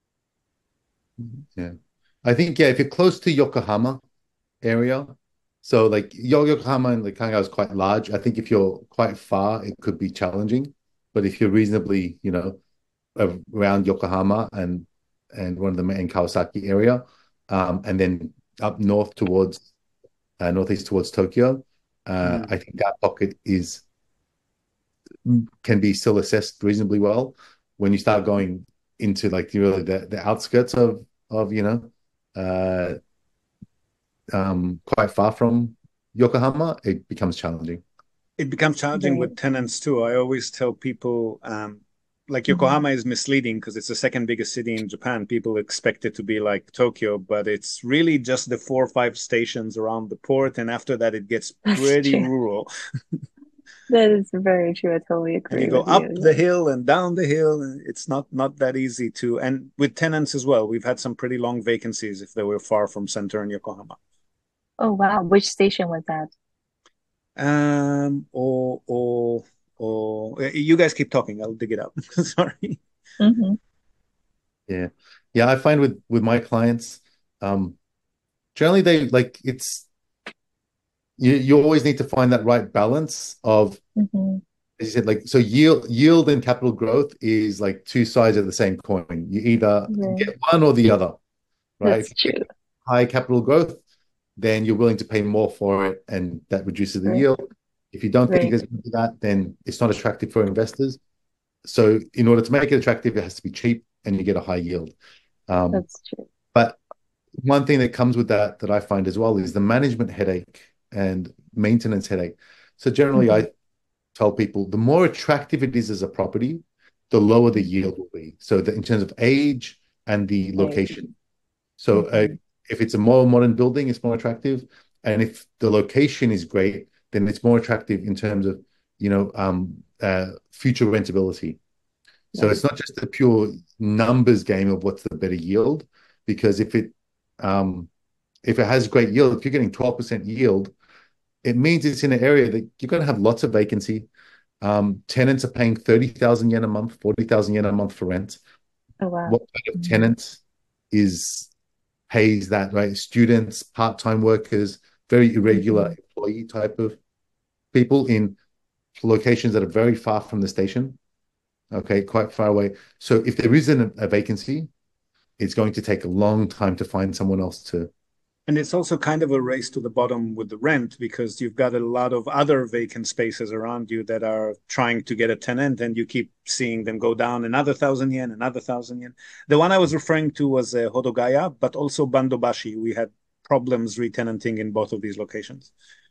yeah. I think, yeah, if you're close to Yokohama area, so like Yo- Yokohama and like Kanagawa is quite large. I think if you're quite far, it could be challenging. But if you're reasonably, you know, around Yokohama and and one of the main Kawasaki area, um, and then up north towards uh, northeast towards Tokyo, uh, Mm. I think that pocket is can be still assessed reasonably well. When you start going into like the really the, the outskirts of of you know uh, um, quite far from Yokohama, it becomes challenging. It becomes challenging Right. with tenants too. I always tell people, um, like Mhm. Yokohama is misleading because it's the second biggest city in Japan. People expect it to be like Tokyo, but it's really just the four or five stations around the port, and after that, it gets That's pretty true. rural. That is very true. I totally And you agree go with up you. the Yeah. hill and down the hill, and it's not not that easy to. And with tenants as well, we've had some pretty long vacancies if they were far from center in Yokohama. Oh, wow. Which station was that? Um, or or or you guys keep talking. I'll dig it up. Sorry. Mm-hmm. Yeah. Yeah, I find with with my clients, um, generally they like it's you you always need to find that right balance of, Mm-hmm. as you said, like so yield yield and capital growth is like two sides of the same coin. You either Right. get one or the other, right? That's If you true. get high capital growth, then you're willing to pay more for it, and that reduces the Right. yield. If you don't think Right. there's going to be that, then it's not attractive for investors. So in order to make it attractive, it has to be cheap and you get a high yield. Um, That's true. but one thing that comes with that that I find as well is the management headache and maintenance headache. So generally, Mm-hmm. I tell people the more attractive it is as a property, the lower the yield will be. So that in terms of age and the Right. location. So uh, Mm-hmm. if it's a more modern building, it's more attractive. And if the location is great, then it's more attractive in terms of, you know, um, uh, future rentability. So Right. it's not just a pure numbers game of what's the better yield, because if it um, if it has great yield, if you're getting twelve percent yield, it means it's in an area that you're going to have lots of vacancy. Um, tenants are paying thirty thousand yen a month, forty thousand yen a month for rent. Oh, wow. What kind of Mm-hmm. tenant is pays that, right? Students, part-time workers, very irregular Mm-hmm. employee type of people in locations that are very far from the station. Okay, quite far away. So if there isn't a vacancy, it's going to take a long time to find someone else to. And it's also kind of a race to the bottom with the rent because you've got a lot of other vacant spaces around you that are trying to get a tenant, and you keep seeing them go down another thousand yen, another thousand yen. The one I was referring to was uh, Hodogaya, but also Bandobashi. We had problems re-tenanting in both of these locations.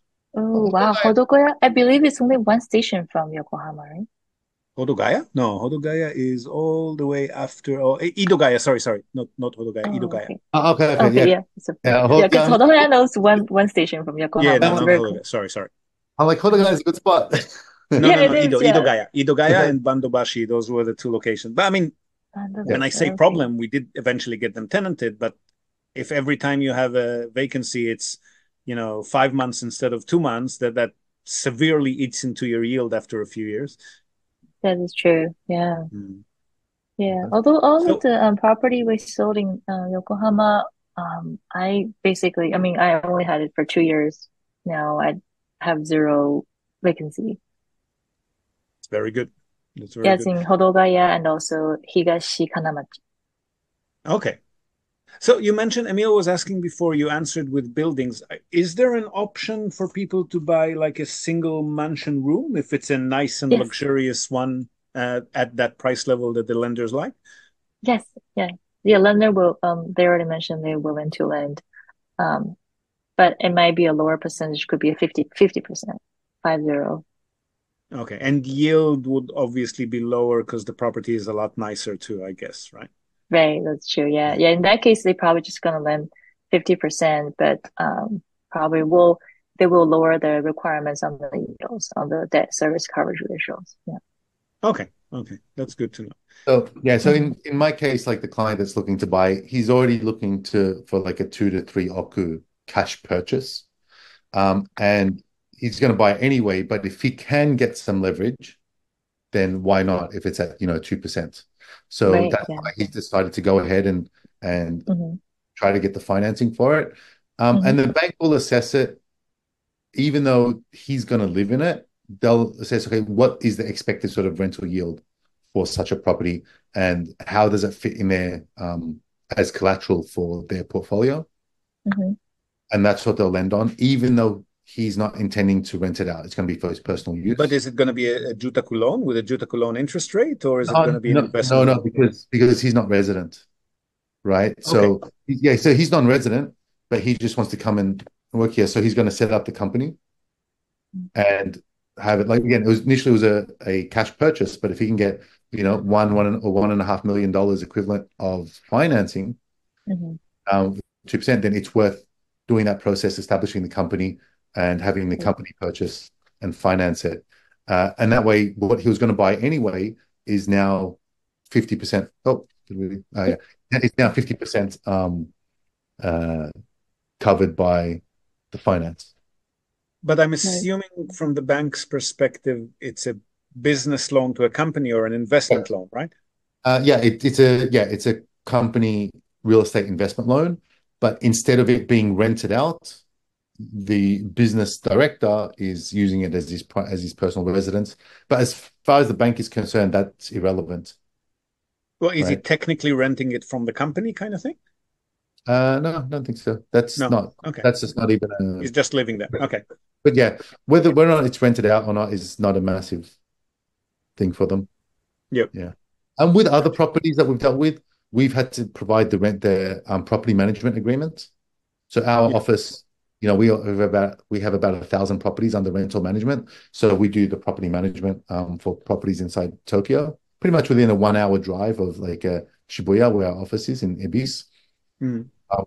Oh, wow. Hodogaya, I believe it's only one station from Yokohama, right? Hodogaya? No, Hodogaya is all the way after. Oh, Idogaya. Sorry, sorry, not not Hodogaya. Oh, Idogaya. okay. Oh, okay, okay, Okay, yeah. yeah. It's a, Yeah, yeah, because yeah, Hodogaya knows one one station from Yeah, Yokohama. no, It's no, very Hodogaya. cool. Sorry, sorry. I'm like, Hodogaya is a good spot. No, Yeah, no, no. it is. Ido, Yeah. Idogaya, Idogaya, and Bandobashi. Those were the two locations. But I mean, when I Bandobashi. say Okay. problem, we did eventually get them tenanted. But if every time you have a vacancy, it's you know five months instead of two months, that that severely eats into your yield after a few years. That is true. Yeah. Mm. Yeah. Although all of So the um, property we sold in uh, Yokohama, um, I basically, I mean, I only had it for two years. Now I have zero vacancy. it's very good. It's very Yeah, it's good. in Hodogaya and also Higashi Kanamachi. Okay. So you mentioned Emil was asking before you answered with buildings. Is there an option for people to buy like a single mansion room if it's a nice and Yes. luxurious one uh, at that price level that the lenders like? Yes. Yeah. The lender will, um, they already mentioned they're willing to lend. Um, but it might be a lower percentage, could be a fifty, fifty percent, five zero. Okay. And yield would obviously be lower because the property is a lot nicer too, I guess, right? Right. That's true. Yeah. Yeah. In that case, they probably just gonna lend fifty percent, but, um, probably will, they will lower the requirements on the yields, on the debt service coverage ratios. Yeah. Okay. Okay. That's good to know. So yeah, so Mhm. in in my case, like the client that's looking to buy, he's already looking to for like a two to three oku cash purchase, um, and he's going to buy anyway. But if he can get some leverage, then why not? If it's at you know two percent, so Right. that's Yeah. why he decided to go ahead and and hmm try to get the financing for it. Um, hmm and the bank will assess it, even though he's going to live in it. They'll assess, okay, what is the expected sort of rental yield for such a property, and how does it fit in there um, as collateral for their portfolio? hmm And that's what they'll lend on, even though he's not intending to rent it out. It's going to be for his personal use. But is it going to be a, a Jutaku loan with a Jutaku loan interest rate, or is it No, going to be an no, no, investment no, loan? because because he's not resident, right? Okay. So yeah, so he's non-resident, but he just wants to come and work here. So he's going to set up the company and have it, like, again, it was initially it was a, a cash purchase, but if he can get, you know, one, one or one and a half million dollars equivalent of financing, hmm um, two percent, then it's worth doing that process, establishing the company and having the company purchase and finance it. Uh, and that way, what he was going to buy anyway is now fifty percent. Oh, did we, oh yeah. It's now fifty percent um, uh, covered by the finance. But I'm Right. assuming from the bank's perspective, it's a business loan to a company or an investment loan, right? Uh, yeah, it, it's a yeah, it's a company real estate investment loan, but instead of it being rented out, the business director is using it as his as his personal residence. But as far as the bank is concerned, that's irrelevant. Well, is he Right. technically renting it from the company, kind of thing? Uh, no, I don't think so. That's No. not. Okay. That's just not even a. He's just living there. Okay. But yeah, whether whether or not it's rented out or not is not a massive thing for them. Yep. Yeah. And with other properties that we've dealt with, we've had to provide the rent the um, property management agreement. So our Yeah. office, you know, we have about we have about a thousand properties under rental management. So we do the property management um, for properties inside Tokyo, pretty much within a one hour drive of like uh, Shibuya, where our office is in Ibis. Mm. Um,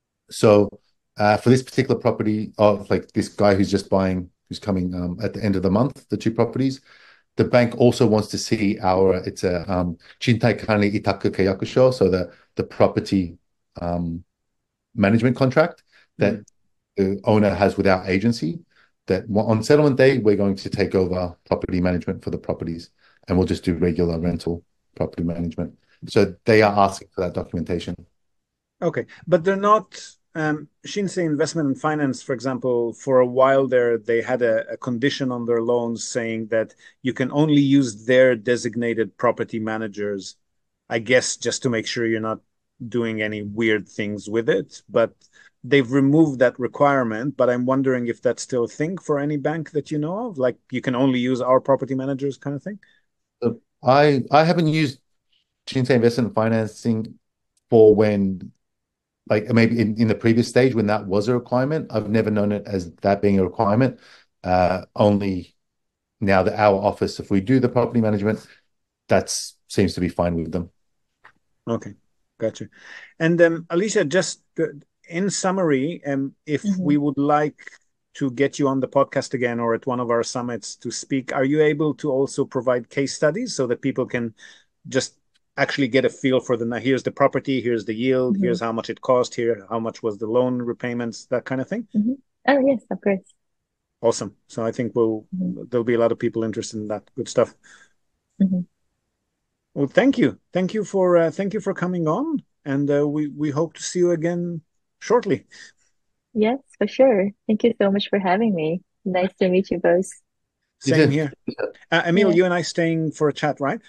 so uh, for this particular property, of like this guy who's just buying, who's coming um, at the end of the month, the two properties, the bank also wants to see our, it's a um, Chintai Kanri Itaku Keiyakusho, so the the property um, management contract that Mm. the owner has with our agency, that on settlement day, we're going to take over property management for the properties, and we'll just do regular rental property management. So they are asking for that documentation. Okay. But they're not, um, Shinsei Investment and Finance, for example, for a while there, they had a, a condition on their loans saying that you can only use their designated property managers, I guess, just to make sure you're not doing any weird things with it. But they've removed that requirement. But I'm wondering if that's still a thing for any bank that you know of, like you can only use our property managers kind of thing. So I I haven't used Shinsei Investment Financing for when, like maybe in, in the previous stage when that was a requirement. I've never known it as that being a requirement. Uh, only now that our office, if we do the property management, that seems to be fine with them. Okay, gotcha. And um, Alicia, just uh, in summary, um, if Mhm. we would like to get you on the podcast again or at one of our summits to speak, are you able to also provide case studies so that people can just actually get a feel for the, now here's the property, here's the yield, Mhm. here's how much it cost, here, how much was the loan repayments, that kind of thing? Mhm. Oh, yes, of course. Awesome. So I think we'll, Mhm. there'll be a lot of people interested in that. Good stuff. Mhm. Well, thank you. Thank you for, uh, thank you for coming on. And uh, we, we hope to see you again shortly. Yes, for sure. Thank you so much for having me. Nice to meet you both. You Same too. here. Uh, Emil, Yeah. you and I staying for a chat, right?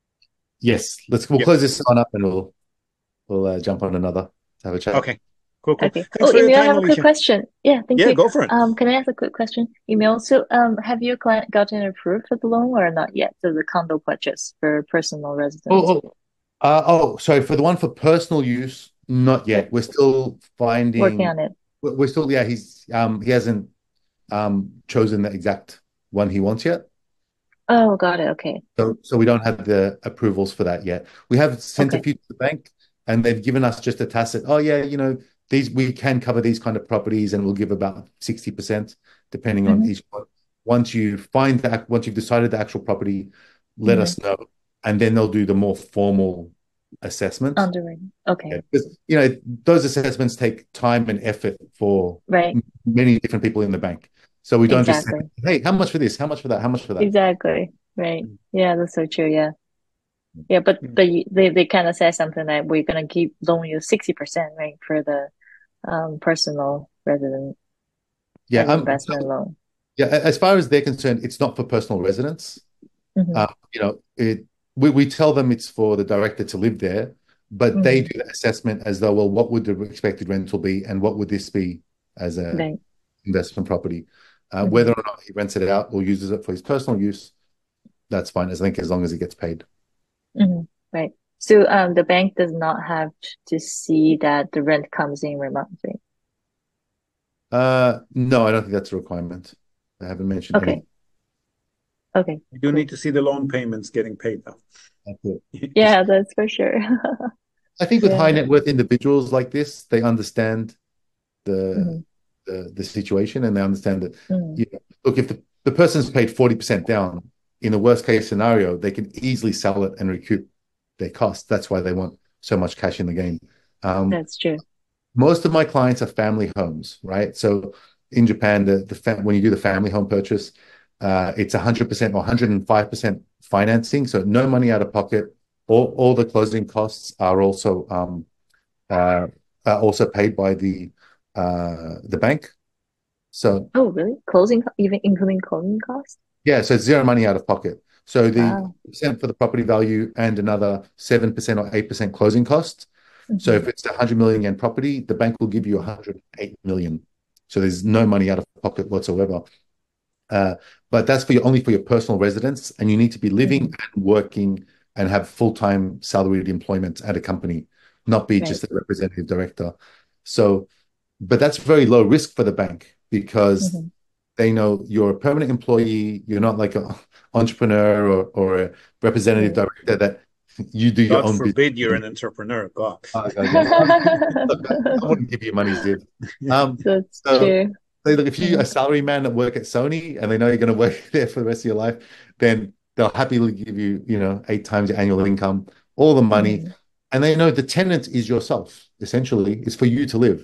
Yes, let's we'll Yep. close this one up and we'll we'll uh, jump on another to have a chat. Okay. Cool, cool. Okay. Thanks Oh, for your Emil, I time, have a quick Alicia. question. Yeah, thank Yeah, you. go for it. Um, can I ask a quick question? Emil, so um, have your client gotten approved for the loan or not yet? So the condo purchase for personal residence. Oh, oh, uh, oh, sorry. For the one for personal use, not yet. We're still finding. Working on it. We're we're still, yeah. He's um he hasn't um chosen the exact one he wants yet. Oh, got it. Okay. So so we don't have the approvals for that yet. We have sent a Okay. few to the bank, and they've given us just a tacit. Oh yeah, you know these we can cover these kind of properties, and we'll give about sixty percent depending on Mhm. each one. Once you find that, once you've decided the actual property, let Mhm. us know, and then they'll do the more formal assessment. Underwriting. Okay. Yeah, because you know those assessments take time and effort for Right. m- many different people in the bank. So we don't just say, Exactly. hey, how much for this? How much for that? How much for that? Exactly. Right. Mm. Yeah, that's so true. Yeah. Yeah, but Mm. but you- they they kind of said something like we're gonna keep loan you sixty percent, right, for the um personal resident Yeah, and um, investment loan. yeah. a- As far as they're concerned, it's not for personal residence. Mhm. Um, you know, it we, we tell them it's for the director to live there, but they Mhm. do the assessment as though, well, what would the expected rental be, and what would this be as a Right. investment property? Uh, Mhm. whether or not he rents it out or uses it for his personal use, that's fine. As I think as long as he gets paid. Mhm. Right. So um the bank does not have to see that the rent comes in every month, right? Uh, no, I don't think that's a requirement. I haven't mentioned Okay. any. Okay. You do Cool. need to see the loan payments getting paid, though. Yeah, that's for sure. I think with Yeah. high net worth individuals like this, they understand the Mhm. the, the situation, and they understand that, Mhm. you know, look, if the, the person's paid forty percent down, in the worst case scenario, they can easily sell it and recoup their costs. That's why they want so much cash in the game. Um, That's true. most of my clients are family homes, right? So in Japan, the, the fa- when you do the family home purchase, Uh, it's one hundred percent or one hundred five percent financing, so no money out of pocket. All, all the closing costs are also um, uh, are also paid by the uh, the bank. So Oh, really? Closing, co- even including closing costs? yeah, so it's zero money out of pocket. So the Wow. percent for the property value and another seven percent or eight percent closing costs. So if Mhm. it's a one hundred million yen property, the bank will give you one hundred eight million. So there's no money out of pocket whatsoever. Uh, but that's for your only for your personal residence, and you need to be living Mhm. and working and have full-time salaried employment at a company, not be Right. just a representative director. So, but that's very low risk for the bank because Mhm. they know you're a permanent employee. You're not like an entrepreneur or, or a representative Right. director that you do your God own forbid you're business. an entrepreneur. God. Oh, God, yeah. Well, look, I wouldn't give you money, Ziv. Um, That's so, true. so look, if you're a Mhm. salary man that work at Sony and they know you're going to work there for the rest of your life, then they'll happily give you, you know, eight times your annual income, all the money, Mhm. and they know the tenant is yourself. Essentially, it's for you to live.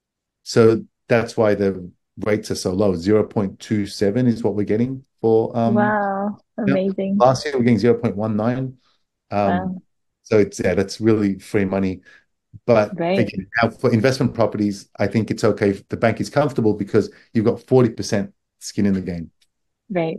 So that's why the rates are so low. zero point two seven is what we're getting for um. Wow. Yeah. Amazing. Last year we're getting zero point one nine. Um, Wow. so it's yeah, that's really free money. But Right. again, now for investment properties, I think it's okay if the bank is comfortable because you've got forty percent skin in the game. Right.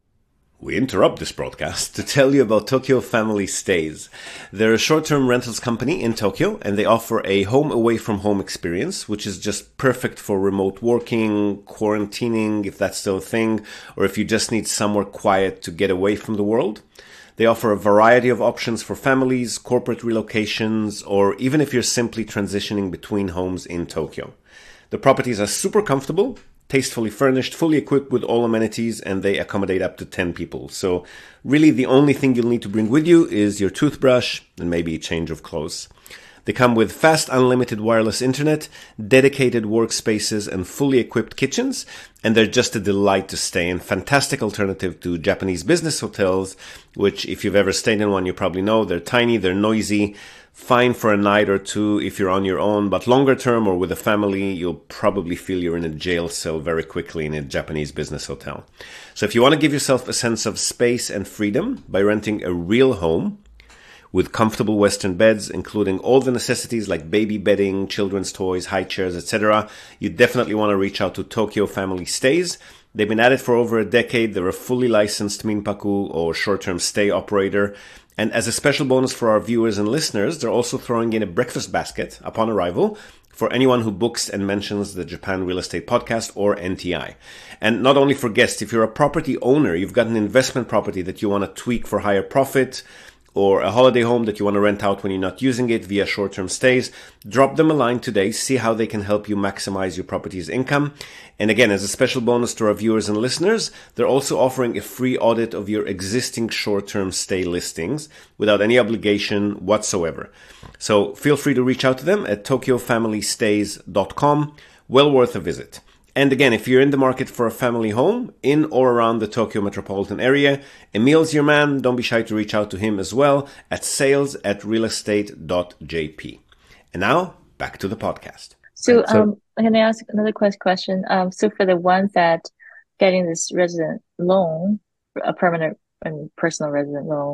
We interrupt this broadcast to tell you about Tokyo Family Stays. They're a short-term rentals company in Tokyo, and they offer a home away from home experience, which is just perfect for remote working, quarantining, if that's still a thing, or if you just need somewhere quiet to get away from the world. They offer a variety of options for families, corporate relocations, or even if you're simply transitioning between homes in Tokyo. The properties are super comfortable, tastefully furnished, fully equipped with all amenities, and they accommodate up to ten people. So really the only thing you'll need to bring with you is your toothbrush and maybe a change of clothes. They come with fast unlimited wireless internet, dedicated workspaces, and fully equipped kitchens, and they're just a delight to stay in. Fantastic alternative to Japanese business hotels, which if you've ever stayed in one, you probably know they're tiny, they're noisy, fine for a night or two if you're on your own, but longer term or with a family, you'll probably feel you're in a jail cell very quickly in a Japanese business hotel. So if you want to give yourself a sense of space and freedom by renting a real home with comfortable Western beds, including all the necessities like baby bedding, children's toys, high chairs, et cetera, you definitely want to reach out to Tokyo Family Stays. They've been at it for over a decade. They're a fully licensed Minpaku or short-term stay operator. And as a special bonus for our viewers and listeners, they're also throwing in a breakfast basket upon arrival for anyone who books and mentions the Japan Real Estate Podcast or N T I. And not only for guests, if you're a property owner, you've got an investment property that you want to tweak for higher profit, or a holiday home that you want to rent out when you're not using it via short-term stays, drop them a line today, see how they can help you maximize your property's income. And again, as a special bonus to our viewers and listeners, they're also offering a free audit of your existing short-term stay listings without any obligation whatsoever. So feel free to reach out to them at tokyo family stays dot com. Well worth a visit. And again, if you're in the market for a family home in or around the Tokyo metropolitan area, Emil's your man. Don't be shy to reach out to him as well at sales at realestate dot j p. And now, back to the podcast. So, Right. So um, can I ask another ques- question? Um, so for the ones that getting this resident loan, a permanent and personal resident loan,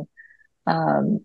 um,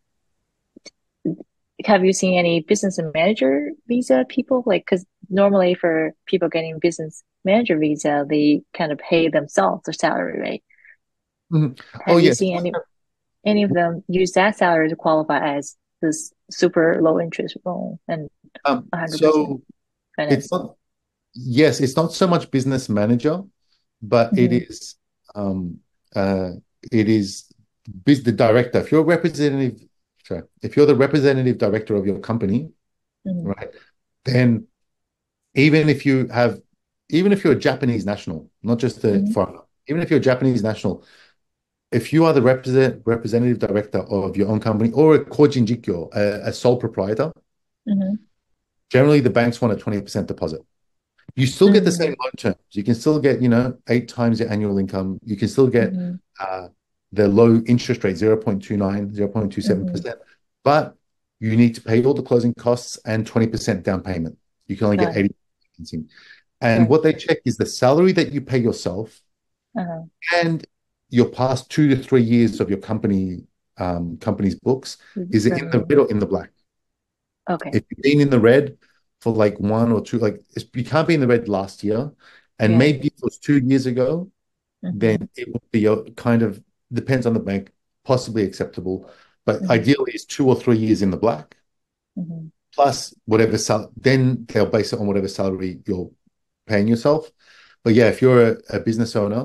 have you seen any business and manager visa people? Like, because normally for people getting business manager visa, they kind of pay themselves their salary, right? mhm. Oh Have you yes. seen any any of them use that salary to qualify as this super low interest loan and Um, one hundred percent so it's financed? not yes, it's not so much business manager, but it Mm-hmm. is um uh it is bus- the director. If you're a representative, sorry, if you're the representative director of your company, Mm-hmm. right, then even if you have even if you're a Japanese national, not just a Mm-hmm. foreigner, even if you're a Japanese national, if you are the represent, representative director of your own company or a kojin jikyo, a, a sole proprietor, Mm-hmm. generally the banks want a twenty percent deposit. You still get the same loan terms. You can still get, you know, eight times your annual income. You can still get Mm-hmm. uh, the low interest rate, zero point two nine, Mm-hmm. zero point two seven percent. But you need to pay all the closing costs and twenty percent down payment. You can only Got get it. eighty percent. And Right. what they check is the salary that you pay yourself Uh-huh. and your past two to three years of your company um, company's books, is it in the red or in the black? Okay. If you've been in the red for like one or two, like you can't be in the red last year, and Yeah. maybe it was two years ago, Mm-hmm. then it would be a kind of, depends on the bank, possibly acceptable. But Mm-hmm. ideally, it's two or three years in the black, Mm-hmm. plus whatever sal- then they'll base it on whatever salary you're paying yourself. But yeah, if you're a, a business owner,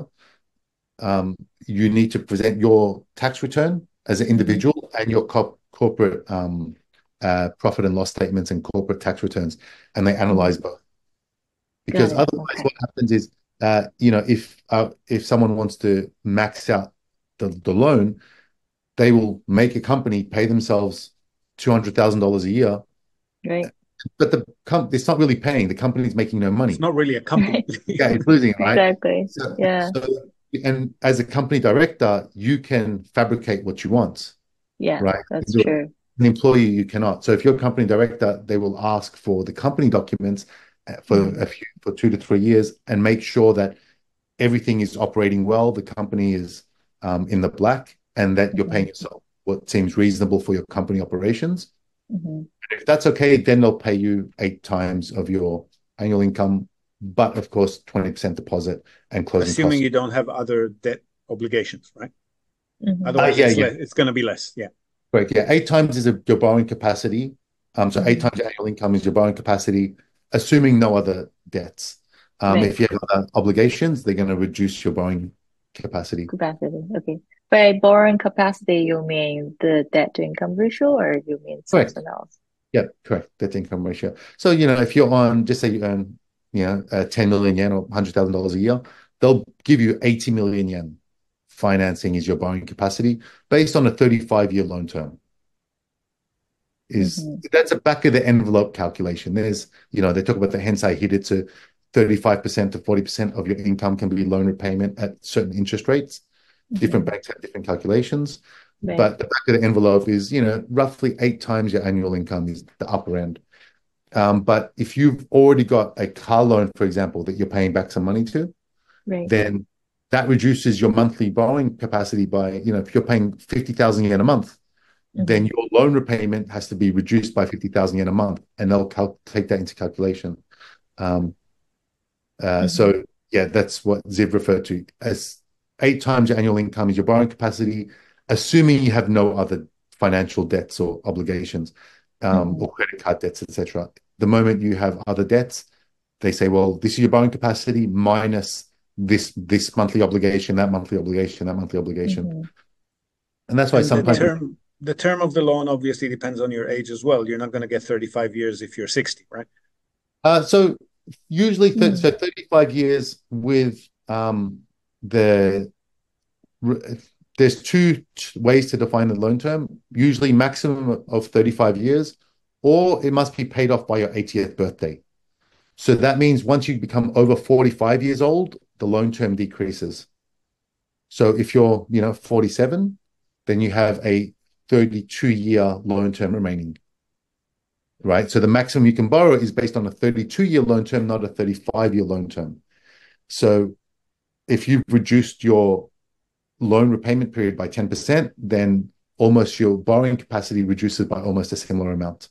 um, you need to present your tax return as an individual and your co- corporate um, uh, profit and loss statements and corporate tax returns, and they analyze both. Because Got it. otherwise, Okay. what happens is, uh, you know, if uh, if someone wants to max out the, the loan, they will make a company pay themselves two hundred thousand dollars a year, Right. but the com- it's not really paying. The company's making no money. It's not really a company. Yeah, it's losing, right? Exactly. So, Yeah. so, and as a company director, you can fabricate what you want, Yeah. right? That's You do it. true. An employee, you cannot. So if you're a company director, they will ask for the company documents uh, for Mhm. a few, for two to three years, and make sure that everything is operating well, the company is um, in the black, and that you're Mhm. paying yourself what seems reasonable for your company operations. Mm-hmm. If that's okay, then they'll pay you eight times of your annual income, but of course, twenty percent deposit and closing Assuming costs. you don't have other debt obligations, right? Mm-hmm. Otherwise, Uh, yeah, it's, yeah. le- it's going to be less. Yeah. Correct. Yeah. Eight times is a, your borrowing capacity. Um, so eight Mhm. times your annual income is your borrowing capacity, assuming no other debts. Um, Right. if you have other obligations, they're going to reduce your borrowing capacity. Capacity. Okay. By borrowing capacity, you mean the debt to income ratio, or you mean Correct. something else? Yeah, correct. Debt to income ratio. So, you know, if you're on, just say you earn, you know, uh, ten million yen or one hundred thousand dollars a year, they'll give you eighty million yen financing is your borrowing capacity based on a thirty-five year loan term. Is Mhm. that's a back of the envelope calculation. There's, you know, they talk about the Hensai hit to thirty-five percent to forty percent of your income can be loan repayment at certain interest rates. Different Mhm. banks have different calculations, Right. but the back of the envelope is, you know, roughly eight times your annual income is the upper end. Um, but if you've already got a car loan, for example, that you're paying back some money to, Right. then that reduces your monthly borrowing capacity by, you know, if you're paying fifty thousand yen a month, then Mhm. your loan repayment has to be reduced by fifty thousand yen a month, and they'll cal- take that into calculation. Um, uh, Mhm. so, yeah, that's what Ziv referred to as eight times your annual income is your borrowing capacity, assuming you have no other financial debts or obligations, um, Mhm. or credit card debts, et cetera. The moment you have other debts, they say, well, this is your borrowing capacity minus this this monthly obligation, that monthly obligation, that monthly obligation. Mhm. And that's why And the sometimes term the term of the loan obviously depends on your age as well. You're not going to get thirty-five years if you're sixty, right? Uh, so usually, th- Mhm. so thirty-five years with um, the there's two t- ways to define the loan term. Usually, maximum of thirty-five years, or it must be paid off by your eightieth birthday. So that means once you become over forty-five years old, the loan term decreases. So if you're, you know, forty-seven, then you have a thirty-two year loan term remaining. Right. So the maximum you can borrow is based on a thirty-two year loan term, not a thirty-five year loan term. So if you've reduced your loan repayment period by ten percent, then almost your borrowing capacity reduces by almost a similar amount.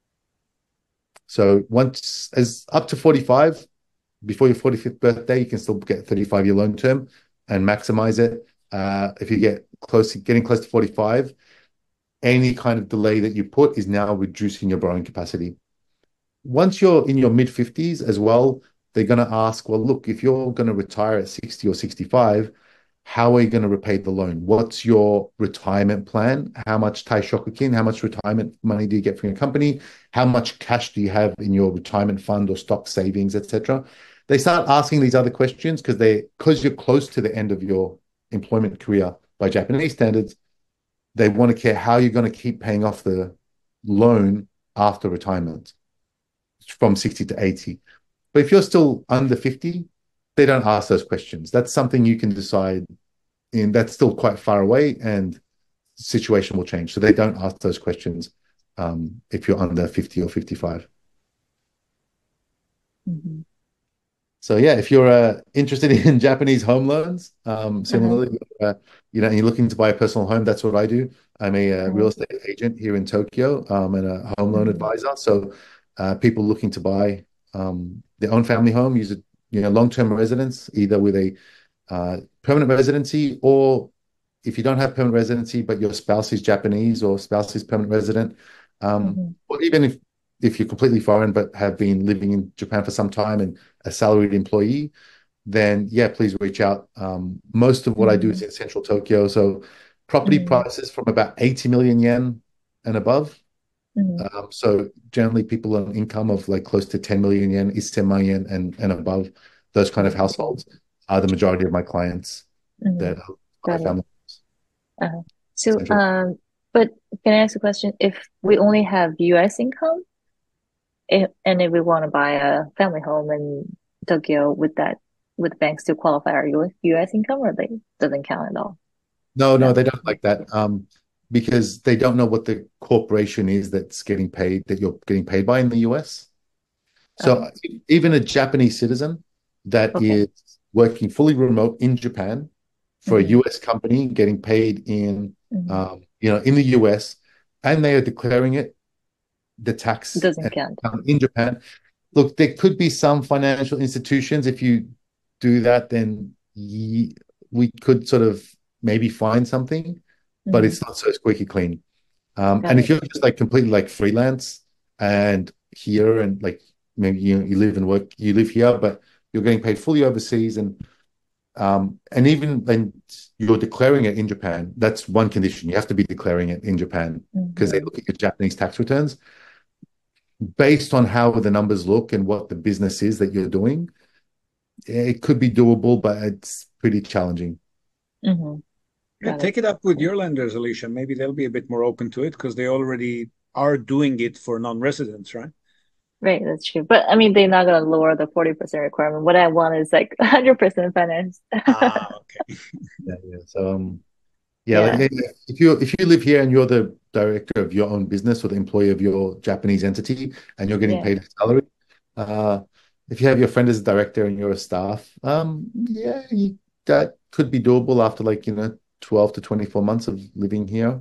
So once as up to forty-five, before your forty-fifth birthday, you can still get a thirty-five year loan term and maximize it. Uh, if you get close to getting close to forty-five, any kind of delay that you put is now reducing your borrowing capacity. Once you're in your mid fifties as well, they're going to ask, well, look, if you're going to retire at sixty or sixty-five, how are you going to repay the loan? What's your retirement plan? How much taishokukin, how much retirement money do you get from your company? How much cash do you have in your retirement fund or stock savings, et cetera? They start asking these other questions because they because you're close to the end of your employment career by Japanese standards. They want to care how you're going to keep paying off the loan after retirement from sixty to eighty. But if you're still under fifty, they don't ask those questions. That's something you can decide in. That's still quite far away, and the situation will change. So they don't ask those questions um, if you're under fifty or fifty-five. Mhm. So yeah, if you're uh, interested in Japanese home loans, um, Uh-huh. similarly, uh, you know, and you're looking to buy a personal home, that's what I do. I'm a, uh real Uh-huh. estate agent here in Tokyo, um, and a home loan Mm-hmm. advisor. So uh, people looking to buy um, their own family home, use it, you know, long-term residence, either with a uh, permanent residency, or if you don't have permanent residency, but your spouse is Japanese or spouse is permanent resident, um, Mm-hmm. or even if if you're completely foreign but have been living in Japan for some time and a salaried employee, then yeah, please reach out. Um, most of what I do Mm-hmm. is in central Tokyo, so property Mm-hmm. prices from about eighty million yen and above. Mm-hmm. Um, so generally, people on income of like close to ten million yen, is ten million and and above, those kind of Oh, okay. households are the majority of my clients Mm-hmm. that are my Got it. family Uh-huh. So, central. um, but can I ask a question? If we only have U S income, if, and if we want to buy a family home in Tokyo, would that would banks still qualify our U S, U S income, or they doesn't count at all? No, no, No. they don't like that. Um, because they don't know what the corporation is that's getting paid, that you're getting paid by in the U S. Okay. So even a Japanese citizen that Okay. is working fully remote in Japan for a Mm-hmm. U S company getting paid in Mm-hmm. um, you know, in the U S, and they are declaring it, the It tax doesn't count. um, in Japan. Look, there could be some financial institutions, if you do that, then ye, we could sort of maybe find something, but Mm-hmm. it's not so squeaky clean. Um, Got and if it. you're just like completely like freelance and here and like maybe you you live and work, you live here, but you're getting paid fully overseas, and um, and even when you're declaring it in Japan, that's one condition. You have to be declaring it in Japan because they Mm-hmm. look at your Japanese tax returns based on how the numbers look and what the business is that you're doing. It could be doable, but it's pretty challenging. Mm-hmm. Yeah, Got it. take it up with Okay. your lenders, Alicia. Maybe they'll be a bit more open to it because they already are doing it for non-residents, right? Right, that's true. But I mean, they're not gonna lower the forty percent requirement. What I want is like one hundred percent finance. Ah, okay. Yeah, yeah. So um, yeah, like Yeah. if you if you live here and you're the director of your own business or the employee of your Japanese entity and you're getting Yeah. paid a salary, uh, if you have your friend as a director and you're a staff, um, yeah, you, that could be doable after like, you know, twelve to twenty-four months of living here.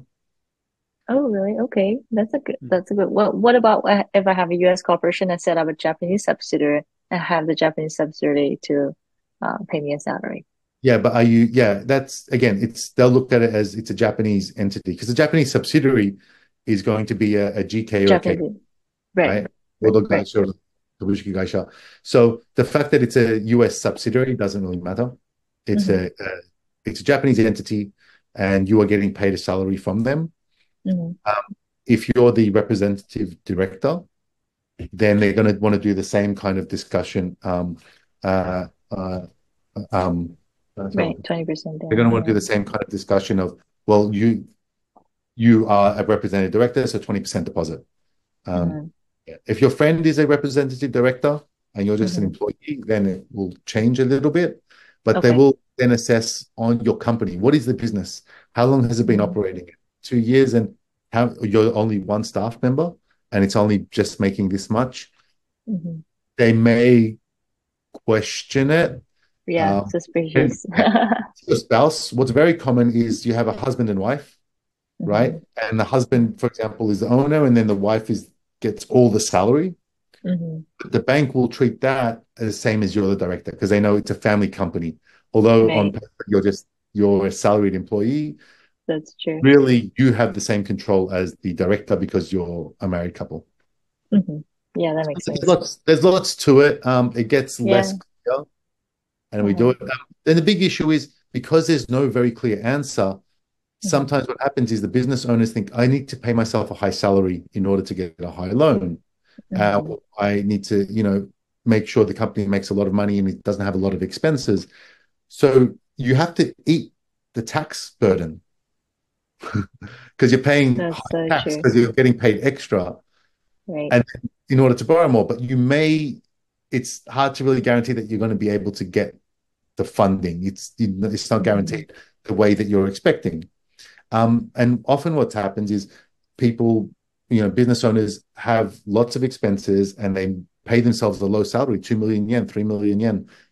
Oh, really? Okay. That's a good, that's a good. Well, what about wha- if I have a U S corporation and set up a Japanese subsidiary and have the Japanese subsidiary to uh, pay me a salary? Yeah, but are you, yeah, that's again, it's they'll look at it as it's a Japanese entity because the Japanese subsidiary is going to be a, a G K or a K, Japanese, right, right? right, right. Gaisha or Kabushiki Gaisha. So the fact that it's a U S subsidiary doesn't really matter. It's Mm-hmm, a, a it's a Japanese entity, and you are getting paid a salary from them. mm-hmm. Um, if you're the representative director, then they're going to want to do the same kind of discussion. Um, uh, uh, um, uh, Right, sorry. twenty percent They're going down. to want to do Yeah. the same kind of discussion of, well, you you are a representative director, so twenty percent deposit. Um, Mm-hmm, if your friend is a representative director and you're just an mm-hmm. employee, then it will change a little bit, but they Okay. will then assess on your company. What is the business? How long has it been Mm-hmm, operating? Two years, and how you're only one staff member and it's only just making this much. mm-hmm. They may question it. Yeah, Um, and suspicious. your spouse, what's very common is you have a husband and wife, Mm-hmm, right? And the husband, for example, is the owner, and then the wife is gets all the salary. mm-hmm. The bank will treat that as the same as you're the director because they know it's a family company. Although on Right, paper you're just you're a salaried employee, that's true. really you have the same control as the director because you're a married couple. Mm-hmm. Yeah, that makes There's sense. lots, there's lots to it. Um, it gets less Yeah. clear, and we Uh-huh. do it. Um, then the big issue is because there's no very clear answer. Mm-hmm, Sometimes what happens is the business owners think I need to pay myself a high salary in order to get a high loan. Uh, mm-hmm. I need to, you know, make sure the company makes a lot of money and it doesn't have a lot of expenses. So you have to eat the tax burden because you're paying That's high so tax true. because you're getting paid extra, Right. and in order to borrow more. But you may, it's hard to really guarantee that you're going to be able to get the funding. It's it's not Mm-hmm. guaranteed the way that you're expecting. Um, and often what happens is people, you know, business owners have lots of expenses and they pay themselves a low salary, two million yen, three million yen,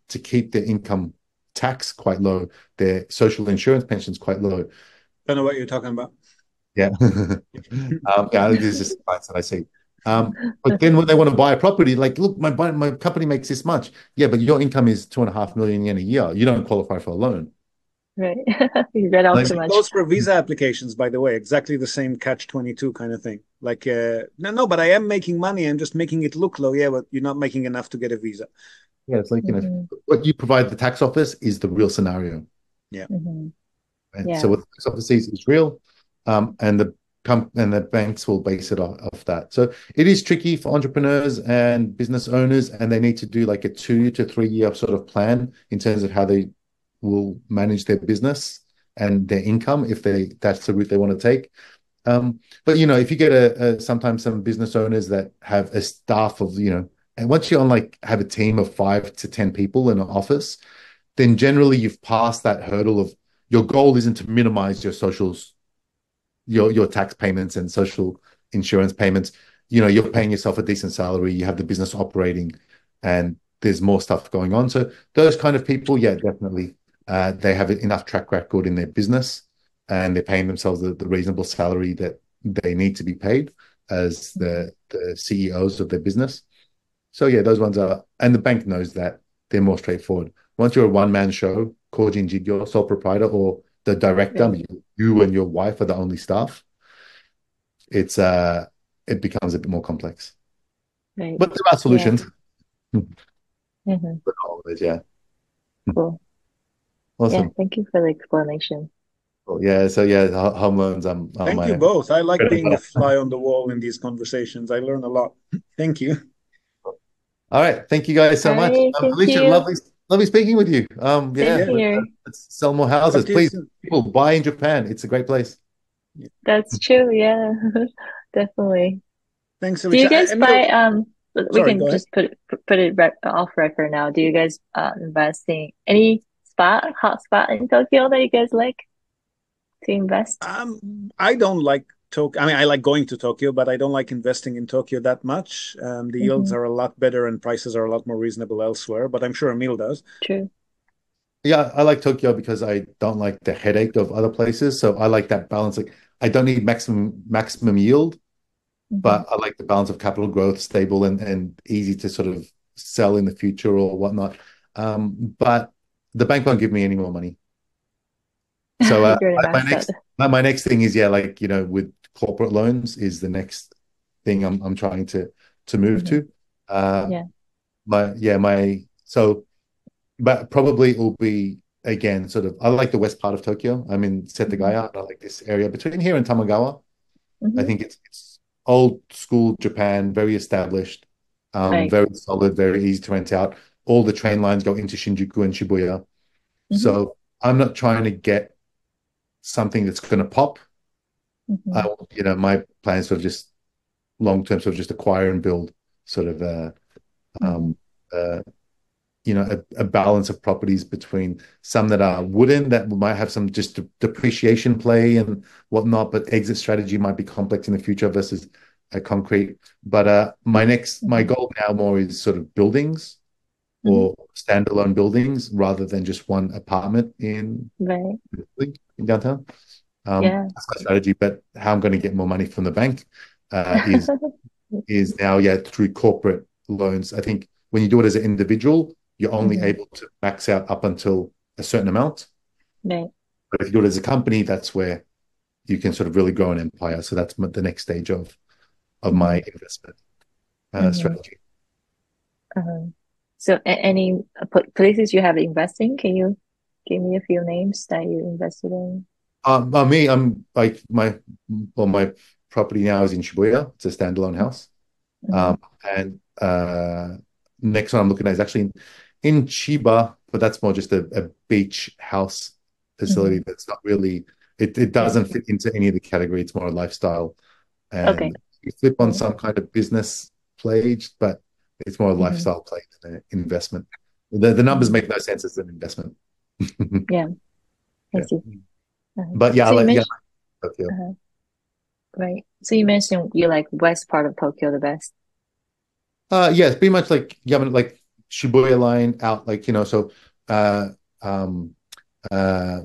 to keep their income tax quite low, their social insurance pensions quite low. Don't know what you're talking about. Yeah. um, yeah, this is just clients that I see. Um, but then when they want to buy a property, like, look, my my company makes this much. Yeah, but your income is two and a half million yen a year. You don't qualify for a loan. Right. You read out Like, too much. Goes for visa applications, by the way, exactly the same catch twenty-two kind of thing. Like, uh, no, no, but I am making money. I'm just making it look low. Yeah, but you're not making enough to get a visa. Yeah, it's like, you know, Mm-hmm. what you provide the tax office is the real scenario. Yeah. Mm-hmm. Right? Yeah. So what the tax office sees is real, um, and the com and the banks will base it off, off that. So it is tricky for entrepreneurs and business owners, and they need to do like a two to three year sort of plan in terms of how they will manage their business and their income if they that's the route they want to take. Um, but you know, if you get a, a sometimes some business owners that have a staff of, you know, and once you on like have a team of five to ten people in an office, then generally you've passed that hurdle of your goal isn't to minimize your socials, your your tax payments and social insurance payments. You know, you're paying yourself a decent salary, you have the business operating, and there's more stuff going on. So those kind of people, yeah, definitely, uh, they have enough track record in their business, and they're paying themselves the, the reasonable salary that they need to be paid as the the C E Os of their business. So yeah, those ones are, and the bank knows that they're more straightforward. Once you're a one man show, Kojin Jigyo, sole proprietor, or the director, Right. you, you and your wife are the only staff. It's uh, it becomes a bit more complex, Right. but there are Yeah. solutions. Mm-hmm. But not always, yeah. Cool. Yeah. Awesome. Thank you for the explanation. Cool. Yeah. So yeah, ho- home loans. I'm on Thank you my. both. I like being the fly on the wall in these conversations. I learn a lot. Thank you. All right. Thank you guys so All much. right. Um, Thank Alicia, you. lovely, lovely speaking with you. Um, Same yeah. Yeah. Let's, here. uh, let's sell more Talk houses, to you please. soon. People buy in Japan. It's a great place. That's true. Yeah. Definitely. Thanks, Do you Alicia. guys I, Emil, buy, um, we sorry, can go ahead. just put it, put it rec off record now. Do you guys uh, invest in any spot, hot spot in Tokyo that you guys like to invest? Um, I don't like Tokyo. I mean, I like going to Tokyo, but I don't like investing in Tokyo that much. Um, the yields Mm-hmm. are a lot better and prices are a lot more reasonable elsewhere, but I'm sure Emil does. True. Yeah, I like Tokyo because I don't like the headache of other places. So I like that balance. Like I don't need maximum maximum yield, Mm-hmm. but I like the balance of capital growth, stable and and easy to sort of sell in the future or whatnot. Um, but the bank won't give me any more money. So uh, You're an my asset. next my, my next thing is yeah, like you know, with corporate loans is the next thing I'm I'm trying to to move Mm-hmm. to. Uh, Yeah. my yeah, my so but probably it will be again sort of I like the west part of Tokyo. I'm in Mm-hmm. Setagaya. I like this area between here and Tamagawa. I Mm-hmm. think it's it's old school Japan, very established, um, Right. very solid, very easy to rent out. All the train lines go into Shinjuku and Shibuya. Mm-hmm. So I'm not trying to get something that's going to pop. Mm-hmm. I, you know, my plans sort of just long term, sort of just acquire and build, sort of, uh, Mm-hmm. um, uh, you know, a, a balance of properties between some that are wooden that might have some just de- depreciation play and whatnot, but exit strategy might be complex in the future versus a concrete. But uh, my next, my Mm-hmm. goal now more is sort of buildings Mm-hmm. or standalone buildings rather than just one apartment in Right. in downtown. Um, Yeah. that's my strategy, but how I'm going to get more money from the bank uh, is is now, yeah, through corporate loans. I think when you do it as an individual, you're only Mm-hmm. able to max out up until a certain amount. Right. But if you do it as a company, that's where you can sort of really grow an empire. So that's the next stage of of Mm-hmm. my investment uh, Mm-hmm. strategy. Uh-huh. So a- any uh, pl- places you have investing, can you give me a few names that you invested in? Um, well, me, I'm like my well, my property now is in Shibuya. It's a standalone house. Mm-hmm. Um, and uh, next one I'm looking at is actually in, in Chiba, but that's more just a, a beach house facility. Mm-hmm. That's not really it. It Yeah. doesn't fit into any of the category. It's more a lifestyle, Okay. and you flip on Cool. some kind of business play, but it's more a Mm-hmm. lifestyle play than an investment. The the numbers Mm-hmm. make no sense as an investment. Yeah. I Yeah. see. Uh-huh. But yeah, I So you like, yeah, mentioned, Tokyo. uh-huh. Right. So you mentioned you like west part of Tokyo the best. Uh, yeah, it's pretty much like yeah, I mean, like Shibuya line out, like, you know, so uh, um, uh,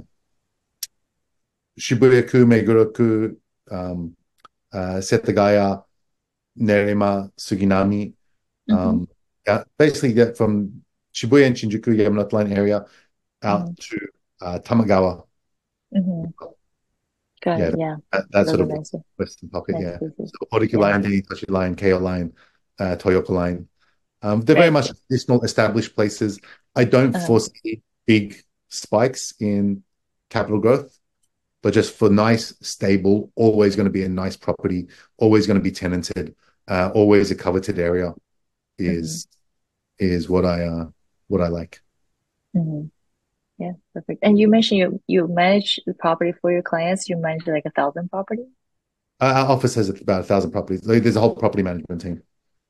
Shibuya-ku, Meguro-ku, um, uh, Setagaya, Nerima, Suginami. Mm-hmm. Um, yeah, basically get from Shibuya and Shinjuku Yamanote Line area out Mm-hmm. to uh, Tamagawa. Mm-hmm. Got Yeah, it. Yeah. that, that sort Really of nice. western pocket. Nice Yeah, places. so Horiku Yeah. Line, Denitachi Line, Keio Line, uh, Toyoko Line. Um, they're very Right. much traditional, established places. I don't Uh, foresee big spikes in capital growth, but just for nice, stable, always going to be a nice property, always going to be tenanted, uh, always a coveted area is mm-hmm. is what I uh what I like. Mm-hmm. Yeah, perfect. And you mentioned you you manage the property for your clients. You manage like a thousand properties. Uh, our office has about a thousand properties. Like, there's a whole property management team.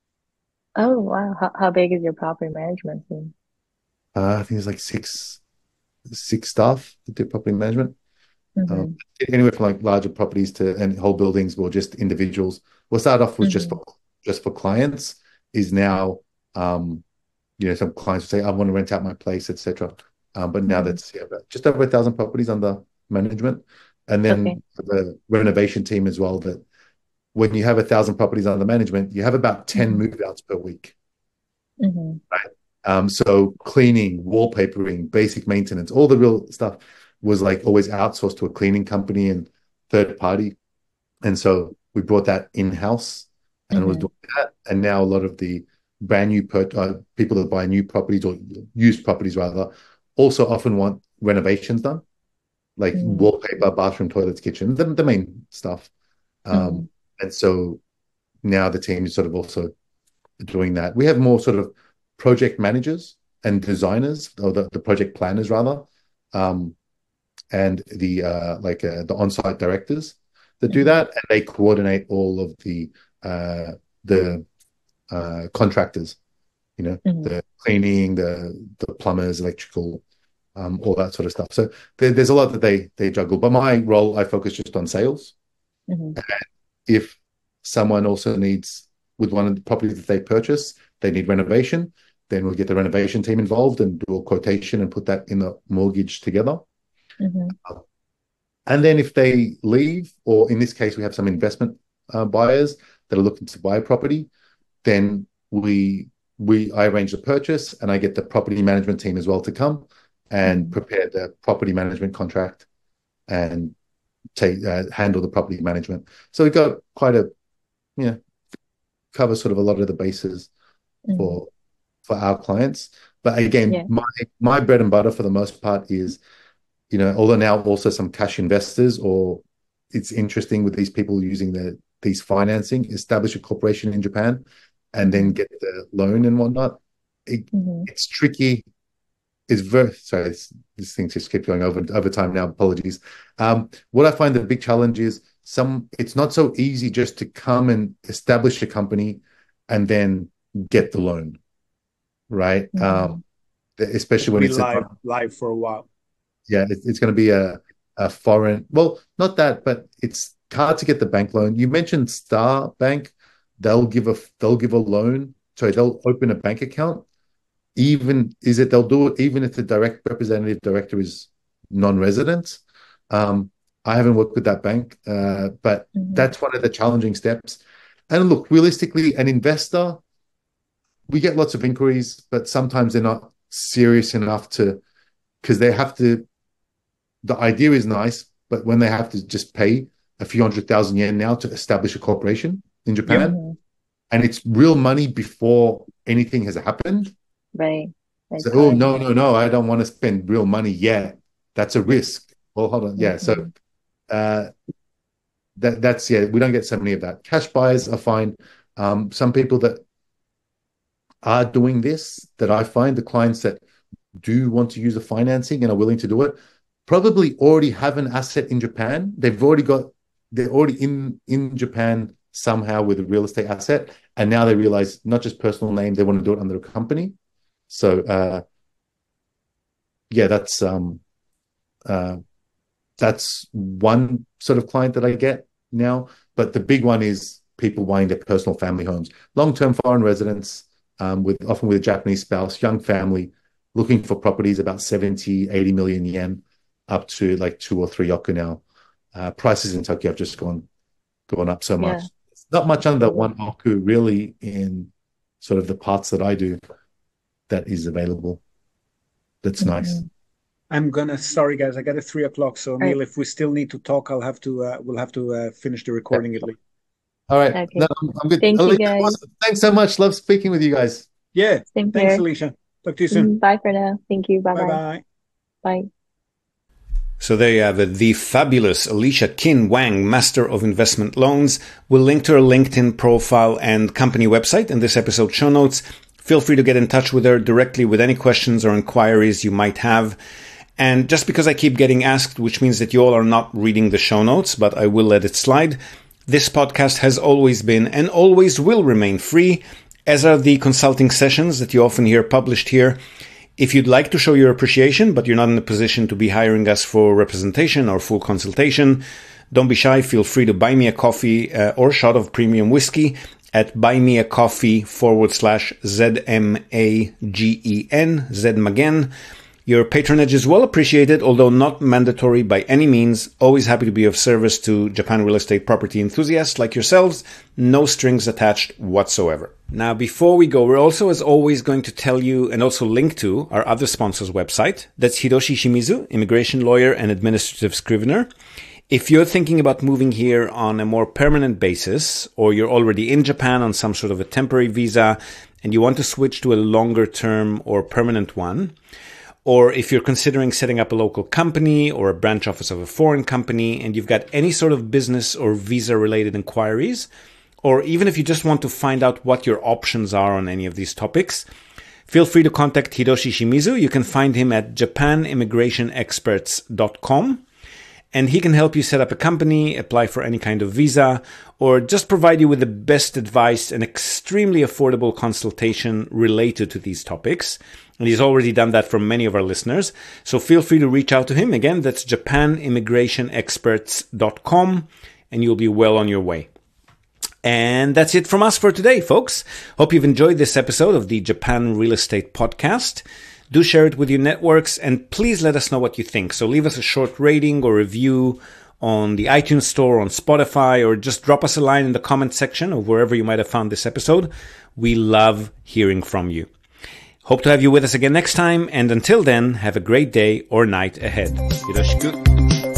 Oh wow. How how big is your property management team? Uh, I think there's like six six staff that do property management. Um, Mm-hmm. anywhere from like larger properties to and whole buildings or just individuals. What started off was just Mm-hmm. for just for clients is now um you know some clients will say I want to rent out my place, et cetera. Um, but now Mm-hmm. that's yeah, about just over a thousand properties under management, and Okay. then the renovation team as well. That when you have a thousand properties under management, you have about ten Mm-hmm. move outs per week. Mm-hmm. Right. Um, so cleaning, wallpapering, basic maintenance, all the real stuff was like always outsourced to a cleaning company and third party. And so we brought that in-house and was Mm-hmm. doing that. And now a lot of the brand new per uh, people that buy new properties or used properties rather also often want renovations done, like Mm-hmm. wallpaper, bathroom, toilets, kitchen, the, the main stuff. Mm-hmm. Um, and so now the team is sort of also doing that. We have more sort of project managers and designers, or the, the project planners rather, um, and the uh, like uh, the on-site directors that do Mm-hmm. that, and they coordinate all of the uh, the uh, contractors, you know, Mm-hmm. the cleaning, the the plumbers, electrical, um, all that sort of stuff. So there, there's a lot that they they juggle. But my role, I focus just on sales. Mm-hmm. If someone also needs with one of the properties that they purchase, they need renovation, then we'll get the renovation team involved and do a quotation and put that in the mortgage together. Mm-hmm. And then if they leave, or in this case, we have some investment uh, buyers that are looking to buy a property, then we we I arrange the purchase and I get the property management team as well to come and Mm-hmm. prepare the property management contract and take uh, handle the property management. So we've got quite a you know cover sort of a lot of the bases Mm-hmm. for for our clients. But again, Yeah. my my bread and butter for the most part is, you know, although now also some cash investors, or it's interesting with these people using the these financing, establish a corporation in Japan and Mm-hmm. then get the loan and whatnot. It, Mm-hmm. it's tricky. It's very sorry. This, this thing just keeps going over over time now. Apologies. Um, what I find the big challenge is some. It's not so easy just to come and establish a company and then get the loan, right? Mm-hmm. Um, especially when Be it's a live live for a while. yeah, it, it's going to be a, a foreign, well, not that, but it's hard to get the bank loan. You mentioned Star Bank, they'll give a they'll give a loan. Sorry, they'll open a bank account. Even is it they'll do it even if the direct representative director is non-resident. Um, I haven't worked with that bank, uh, but Mm-hmm. that's one of the challenging steps. And look, realistically, an investor, we get lots of inquiries, but sometimes they're not serious enough to because they have to. The idea is nice, but when they have to just pay a few hundred thousand yen now to establish a corporation in Japan, Mm-hmm. and it's real money before anything has happened. Right. Like So, oh, time. no, no, no, I don't want to spend real money yet. That's a risk. Well, hold on. Yeah. Mm-hmm. So, uh, that that's, yeah, we don't get so many of that. Cash buyers are fine. Um, some people that are doing this, that I find the clients that do want to use the financing and are willing to do it, probably already have an asset in Japan. They've already got, they're already in, in Japan somehow with a real estate asset. And now they realize not just personal name, they want to do it under a company. So, uh, yeah, that's, um, uh, that's one sort of client that I get now. But the big one is people buying their personal family homes, long-term foreign residents, um, with often with a Japanese spouse, young family, looking for properties about seventy, eighty million yen, up to like two or three oku now. Uh, prices in Tokyo have just gone gone up so much. Yeah. It's not much under one oku really in sort of the parts that I do that is available. That's Mm-hmm. nice. I'm gonna. Sorry, guys. I got it three o'clock. So, Emil, Right. if we still need to talk, I'll have to. Uh, we'll have to uh, finish the recording at least. All right. Okay. No, I'm, I'm good. Thank you, Alicia, guys. awesome. Thanks so much. Love speaking with you guys. Yeah. Same Thanks, here. Alicia. Talk to you soon. Mm, Bye for now. Thank you. Bye Bye-bye. bye. Bye. So there you have it, the fabulous Alicia Kin Wang, Master of Investment Loans. We'll link to her LinkedIn profile and company website in this episode show notes. Feel free to get in touch with her directly with any questions or inquiries you might have. And just because I keep getting asked, which means that you all are not reading the show notes, but I will let it slide, this podcast has always been and always will remain free, as are the consulting sessions that you often hear published here. If you'd like to show your appreciation, but you're not in a position to be hiring us for representation or full consultation, don't be shy. Feel free to buy me a coffee uh, or shot of premium whiskey at buymeacoffee forward slash Z M A G E N, Zed Magen. Your patronage is well appreciated, although not mandatory by any means. Always happy to be of service to Japan real estate property enthusiasts like yourselves. No strings attached whatsoever. Now, before we go, we're also, as always, going to tell you and also link to our other sponsor's website. That's Hiroshi Shimizu, immigration lawyer and administrative scrivener. If you're thinking about moving here on a more permanent basis, or you're already in Japan on some sort of a temporary visa and you want to switch to a longer term or permanent one, or if you're considering setting up a local company or a branch office of a foreign company and you've got any sort of business or visa related inquiries, or even if you just want to find out what your options are on any of these topics, feel free to contact Hiroshi Shimizu. You can find him at japan immigration experts dot com. And he can help you set up a company, apply for any kind of visa, or just provide you with the best advice and extremely affordable consultation related to these topics. And he's already done that for many of our listeners. So feel free to reach out to him. Again, that's japan immigration experts dot com, and you'll be well on your way. And that's it from us for today, folks. Hope you've enjoyed this episode of the Japan Real Estate Podcast. Do share it with your networks, and please let us know what you think. So leave us a short rating or review on the iTunes Store, on Spotify, or just drop us a line in the comment section of wherever you might have found this episode. We love hearing from you. Hope to have you with us again next time, and until then, have a great day or night ahead. Yoroshiku.